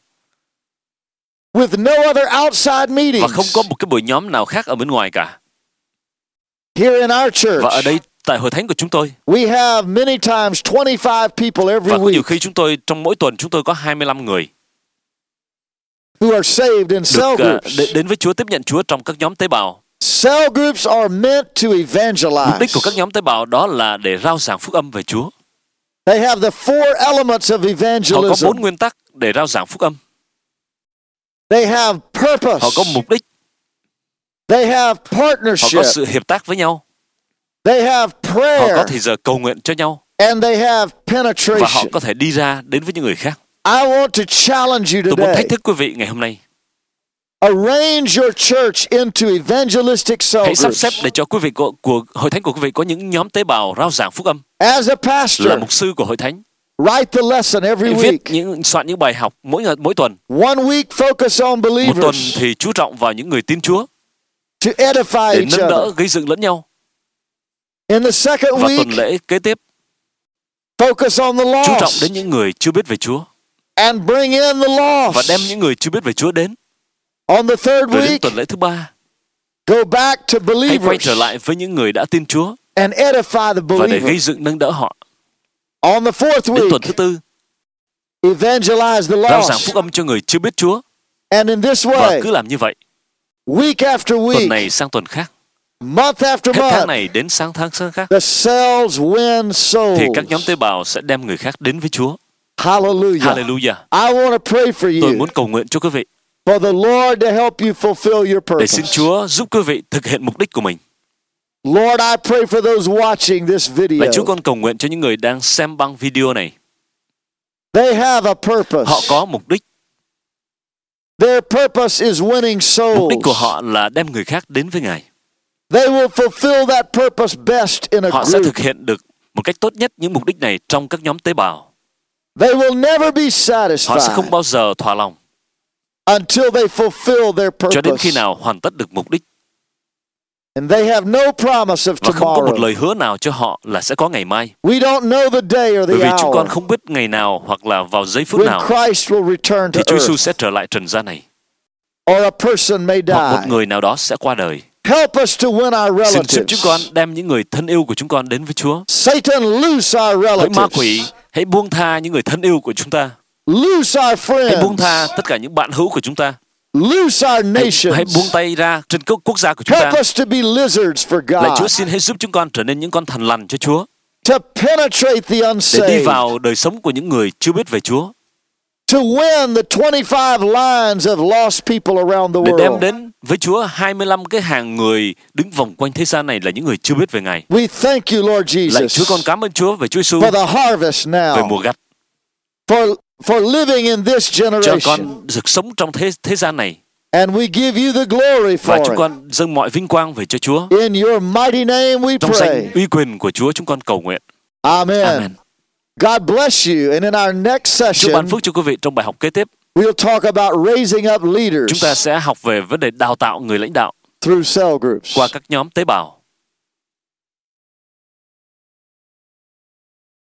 [SPEAKER 2] with no other outside
[SPEAKER 1] và
[SPEAKER 2] meetings.
[SPEAKER 1] không có một cái buổi nhóm nào khác ở bên ngoài cả.
[SPEAKER 2] Here in our church,
[SPEAKER 1] Và ở đây, tại hội thánh của chúng tôi,
[SPEAKER 2] we have many times 25 people every
[SPEAKER 1] và có nhiều
[SPEAKER 2] week
[SPEAKER 1] khi chúng tôi trong mỗi tuần chúng tôi có 25 người
[SPEAKER 2] who are saved in cell
[SPEAKER 1] được
[SPEAKER 2] groups.
[SPEAKER 1] đến với Chúa, tiếp nhận Chúa trong các nhóm tế bào.
[SPEAKER 2] Cell groups are meant to
[SPEAKER 1] Mục đích
[SPEAKER 2] evangelize.
[SPEAKER 1] của các nhóm tế bào đó là để rao giảng phúc âm về Chúa.
[SPEAKER 2] They have the four elements of
[SPEAKER 1] Họ có
[SPEAKER 2] evangelism.
[SPEAKER 1] 4 nguyên tắc để rao giảng phúc âm.
[SPEAKER 2] They have purpose.
[SPEAKER 1] Họ có mục đích,
[SPEAKER 2] They have
[SPEAKER 1] họ
[SPEAKER 2] partnership.
[SPEAKER 1] có sự hiệp tác với nhau,
[SPEAKER 2] They have
[SPEAKER 1] họ
[SPEAKER 2] prayer.
[SPEAKER 1] có thời giờ cầu nguyện cho nhau,
[SPEAKER 2] And they have
[SPEAKER 1] và họ
[SPEAKER 2] penetration.
[SPEAKER 1] có thể đi ra đến với những người khác.
[SPEAKER 2] I want to challenge you
[SPEAKER 1] Tôi muốn
[SPEAKER 2] today.
[SPEAKER 1] thách thức quý vị ngày hôm nay,
[SPEAKER 2] Arrange your church into evangelistic cell
[SPEAKER 1] hãy sắp
[SPEAKER 2] groups.
[SPEAKER 1] xếp để cho quý vị của hội thánh của quý vị có những nhóm tế bào rao giảng phúc âm.
[SPEAKER 2] As a
[SPEAKER 1] Là
[SPEAKER 2] pastor,
[SPEAKER 1] mục sư của hội thánh,
[SPEAKER 2] write the lesson every
[SPEAKER 1] viết
[SPEAKER 2] week.
[SPEAKER 1] soạn những bài học mỗi tuần.
[SPEAKER 2] One week focus on
[SPEAKER 1] Một tuần
[SPEAKER 2] believers
[SPEAKER 1] thì chú trọng vào những người tin Chúa
[SPEAKER 2] to edify
[SPEAKER 1] để
[SPEAKER 2] each
[SPEAKER 1] nâng đỡ,
[SPEAKER 2] other.
[SPEAKER 1] gây dựng lẫn nhau.
[SPEAKER 2] In the second
[SPEAKER 1] Và tuần
[SPEAKER 2] week,
[SPEAKER 1] lễ kế tiếp,
[SPEAKER 2] focus on the
[SPEAKER 1] chú trọng
[SPEAKER 2] lost
[SPEAKER 1] đến những người chưa biết về Chúa
[SPEAKER 2] and bring in the
[SPEAKER 1] và
[SPEAKER 2] lost.
[SPEAKER 1] đem những người chưa biết về Chúa đến.
[SPEAKER 2] On the third
[SPEAKER 1] Rồi đến
[SPEAKER 2] week,
[SPEAKER 1] tuần lễ thứ 3,
[SPEAKER 2] go back to
[SPEAKER 1] hãy quay
[SPEAKER 2] believers
[SPEAKER 1] trở lại với những người đã tin Chúa
[SPEAKER 2] and edify the
[SPEAKER 1] và để gây
[SPEAKER 2] believers.
[SPEAKER 1] dựng nâng đỡ họ.
[SPEAKER 2] On the fourth
[SPEAKER 1] Đến tuần
[SPEAKER 2] week,
[SPEAKER 1] thứ 4,
[SPEAKER 2] evangelize the
[SPEAKER 1] rao giảng phúc
[SPEAKER 2] lost.
[SPEAKER 1] âm cho người chưa biết Chúa.
[SPEAKER 2] And in this
[SPEAKER 1] Và
[SPEAKER 2] way,
[SPEAKER 1] cứ làm như vậy,
[SPEAKER 2] week after
[SPEAKER 1] tuần
[SPEAKER 2] week,
[SPEAKER 1] này sang tuần khác,
[SPEAKER 2] month after
[SPEAKER 1] hết tháng
[SPEAKER 2] month,
[SPEAKER 1] này đến sang tháng khác,
[SPEAKER 2] the cells win souls.
[SPEAKER 1] thì các nhóm tế bào sẽ đem người khác đến với Chúa.
[SPEAKER 2] Hallelujah.
[SPEAKER 1] Hallelujah.
[SPEAKER 2] I want to pray for
[SPEAKER 1] Tôi
[SPEAKER 2] you,
[SPEAKER 1] muốn cầu nguyện cho quý vị
[SPEAKER 2] for the Lord to help you fulfill your
[SPEAKER 1] để xin
[SPEAKER 2] purpose.
[SPEAKER 1] Chúa giúp quý vị thực hiện mục đích của mình.
[SPEAKER 2] Lord, I pray for those watching this video.
[SPEAKER 1] Lạy Chúa, con cầu nguyện cho những người đang xem băng video này.
[SPEAKER 2] They have a purpose.
[SPEAKER 1] Họ có mục đích.
[SPEAKER 2] Their purpose is winning
[SPEAKER 1] Mục đích của
[SPEAKER 2] souls.
[SPEAKER 1] họ là đem người khác đến với Ngài.
[SPEAKER 2] They will fulfill that purpose best in a
[SPEAKER 1] Họ sẽ
[SPEAKER 2] group.
[SPEAKER 1] thực hiện được một cách tốt nhất những mục đích này trong các nhóm tế bào.
[SPEAKER 2] They will never be
[SPEAKER 1] Họ sẽ
[SPEAKER 2] satisfied
[SPEAKER 1] không bao giờ thỏa lòng
[SPEAKER 2] until they fulfill their
[SPEAKER 1] cho đến khi
[SPEAKER 2] purpose.
[SPEAKER 1] nào hoàn tất được mục đích.
[SPEAKER 2] And they have no promise of
[SPEAKER 1] Và không có một
[SPEAKER 2] tomorrow.
[SPEAKER 1] lời hứa nào cho họ là sẽ có ngày mai.
[SPEAKER 2] We don't know the day or
[SPEAKER 1] Bởi
[SPEAKER 2] the
[SPEAKER 1] vì chúng con
[SPEAKER 2] hour
[SPEAKER 1] không biết ngày nào hoặc là vào giây phút
[SPEAKER 2] when
[SPEAKER 1] nào
[SPEAKER 2] Christ will return to
[SPEAKER 1] thì Chúa Giêsu
[SPEAKER 2] earth,
[SPEAKER 1] sẽ trở lại trần gian này,
[SPEAKER 2] or a person may
[SPEAKER 1] hoặc một
[SPEAKER 2] die.
[SPEAKER 1] người nào đó sẽ qua đời.
[SPEAKER 2] Help us to win our
[SPEAKER 1] Xin giúp chúng con
[SPEAKER 2] relatives.
[SPEAKER 1] đem những người thân yêu của chúng con đến với Chúa.
[SPEAKER 2] Satan, loose our
[SPEAKER 1] Hỡi ma
[SPEAKER 2] relatives.
[SPEAKER 1] quỷ, hãy buông tha những người thân yêu của chúng ta.
[SPEAKER 2] Loose our
[SPEAKER 1] Hãy buông tha
[SPEAKER 2] friends.
[SPEAKER 1] tất cả những bạn hữu của chúng ta.
[SPEAKER 2] Loose our
[SPEAKER 1] Hãy
[SPEAKER 2] nations.
[SPEAKER 1] buông tay ra trên các quốc gia của chúng
[SPEAKER 2] Help
[SPEAKER 1] ta.
[SPEAKER 2] us to be lizards for
[SPEAKER 1] Lạy Chúa,
[SPEAKER 2] God.
[SPEAKER 1] xin hãy giúp chúng con trở nên những con thằn lằn cho Chúa,
[SPEAKER 2] To penetrate the
[SPEAKER 1] để đi
[SPEAKER 2] unsaved.
[SPEAKER 1] vào đời sống của những người chưa biết về Chúa,
[SPEAKER 2] To win the 25 lines of lost people around the
[SPEAKER 1] để đem
[SPEAKER 2] world.
[SPEAKER 1] đến với Chúa 25 cái hàng người đứng vòng quanh thế gian này là những người chưa biết về Ngài.
[SPEAKER 2] We thank you, Lord
[SPEAKER 1] Lạy Chúa, con
[SPEAKER 2] Jesus,
[SPEAKER 1] cảm ơn Chúa về Chúa Giêsu
[SPEAKER 2] for the harvest
[SPEAKER 1] về
[SPEAKER 2] now,
[SPEAKER 1] mùa gặt,
[SPEAKER 2] for living in this
[SPEAKER 1] cho
[SPEAKER 2] generation.
[SPEAKER 1] con được sống trong thế gian này,
[SPEAKER 2] And we give you the glory
[SPEAKER 1] và chúng
[SPEAKER 2] for it.
[SPEAKER 1] con dâng mọi vinh quang về cho Chúa.
[SPEAKER 2] In your mighty name we
[SPEAKER 1] Trong
[SPEAKER 2] pray.
[SPEAKER 1] danh uy quyền của Chúa chúng con cầu nguyện.
[SPEAKER 2] Amen.
[SPEAKER 1] Amen.
[SPEAKER 2] God bless you. And in our next
[SPEAKER 1] Chúa
[SPEAKER 2] session,
[SPEAKER 1] ban phước cho quý vị. Trong bài học kế tiếp,
[SPEAKER 2] we'll talk about raising up leaders
[SPEAKER 1] chúng ta sẽ học về vấn đề đào tạo người lãnh đạo
[SPEAKER 2] through cell groups.
[SPEAKER 1] qua các nhóm tế bào.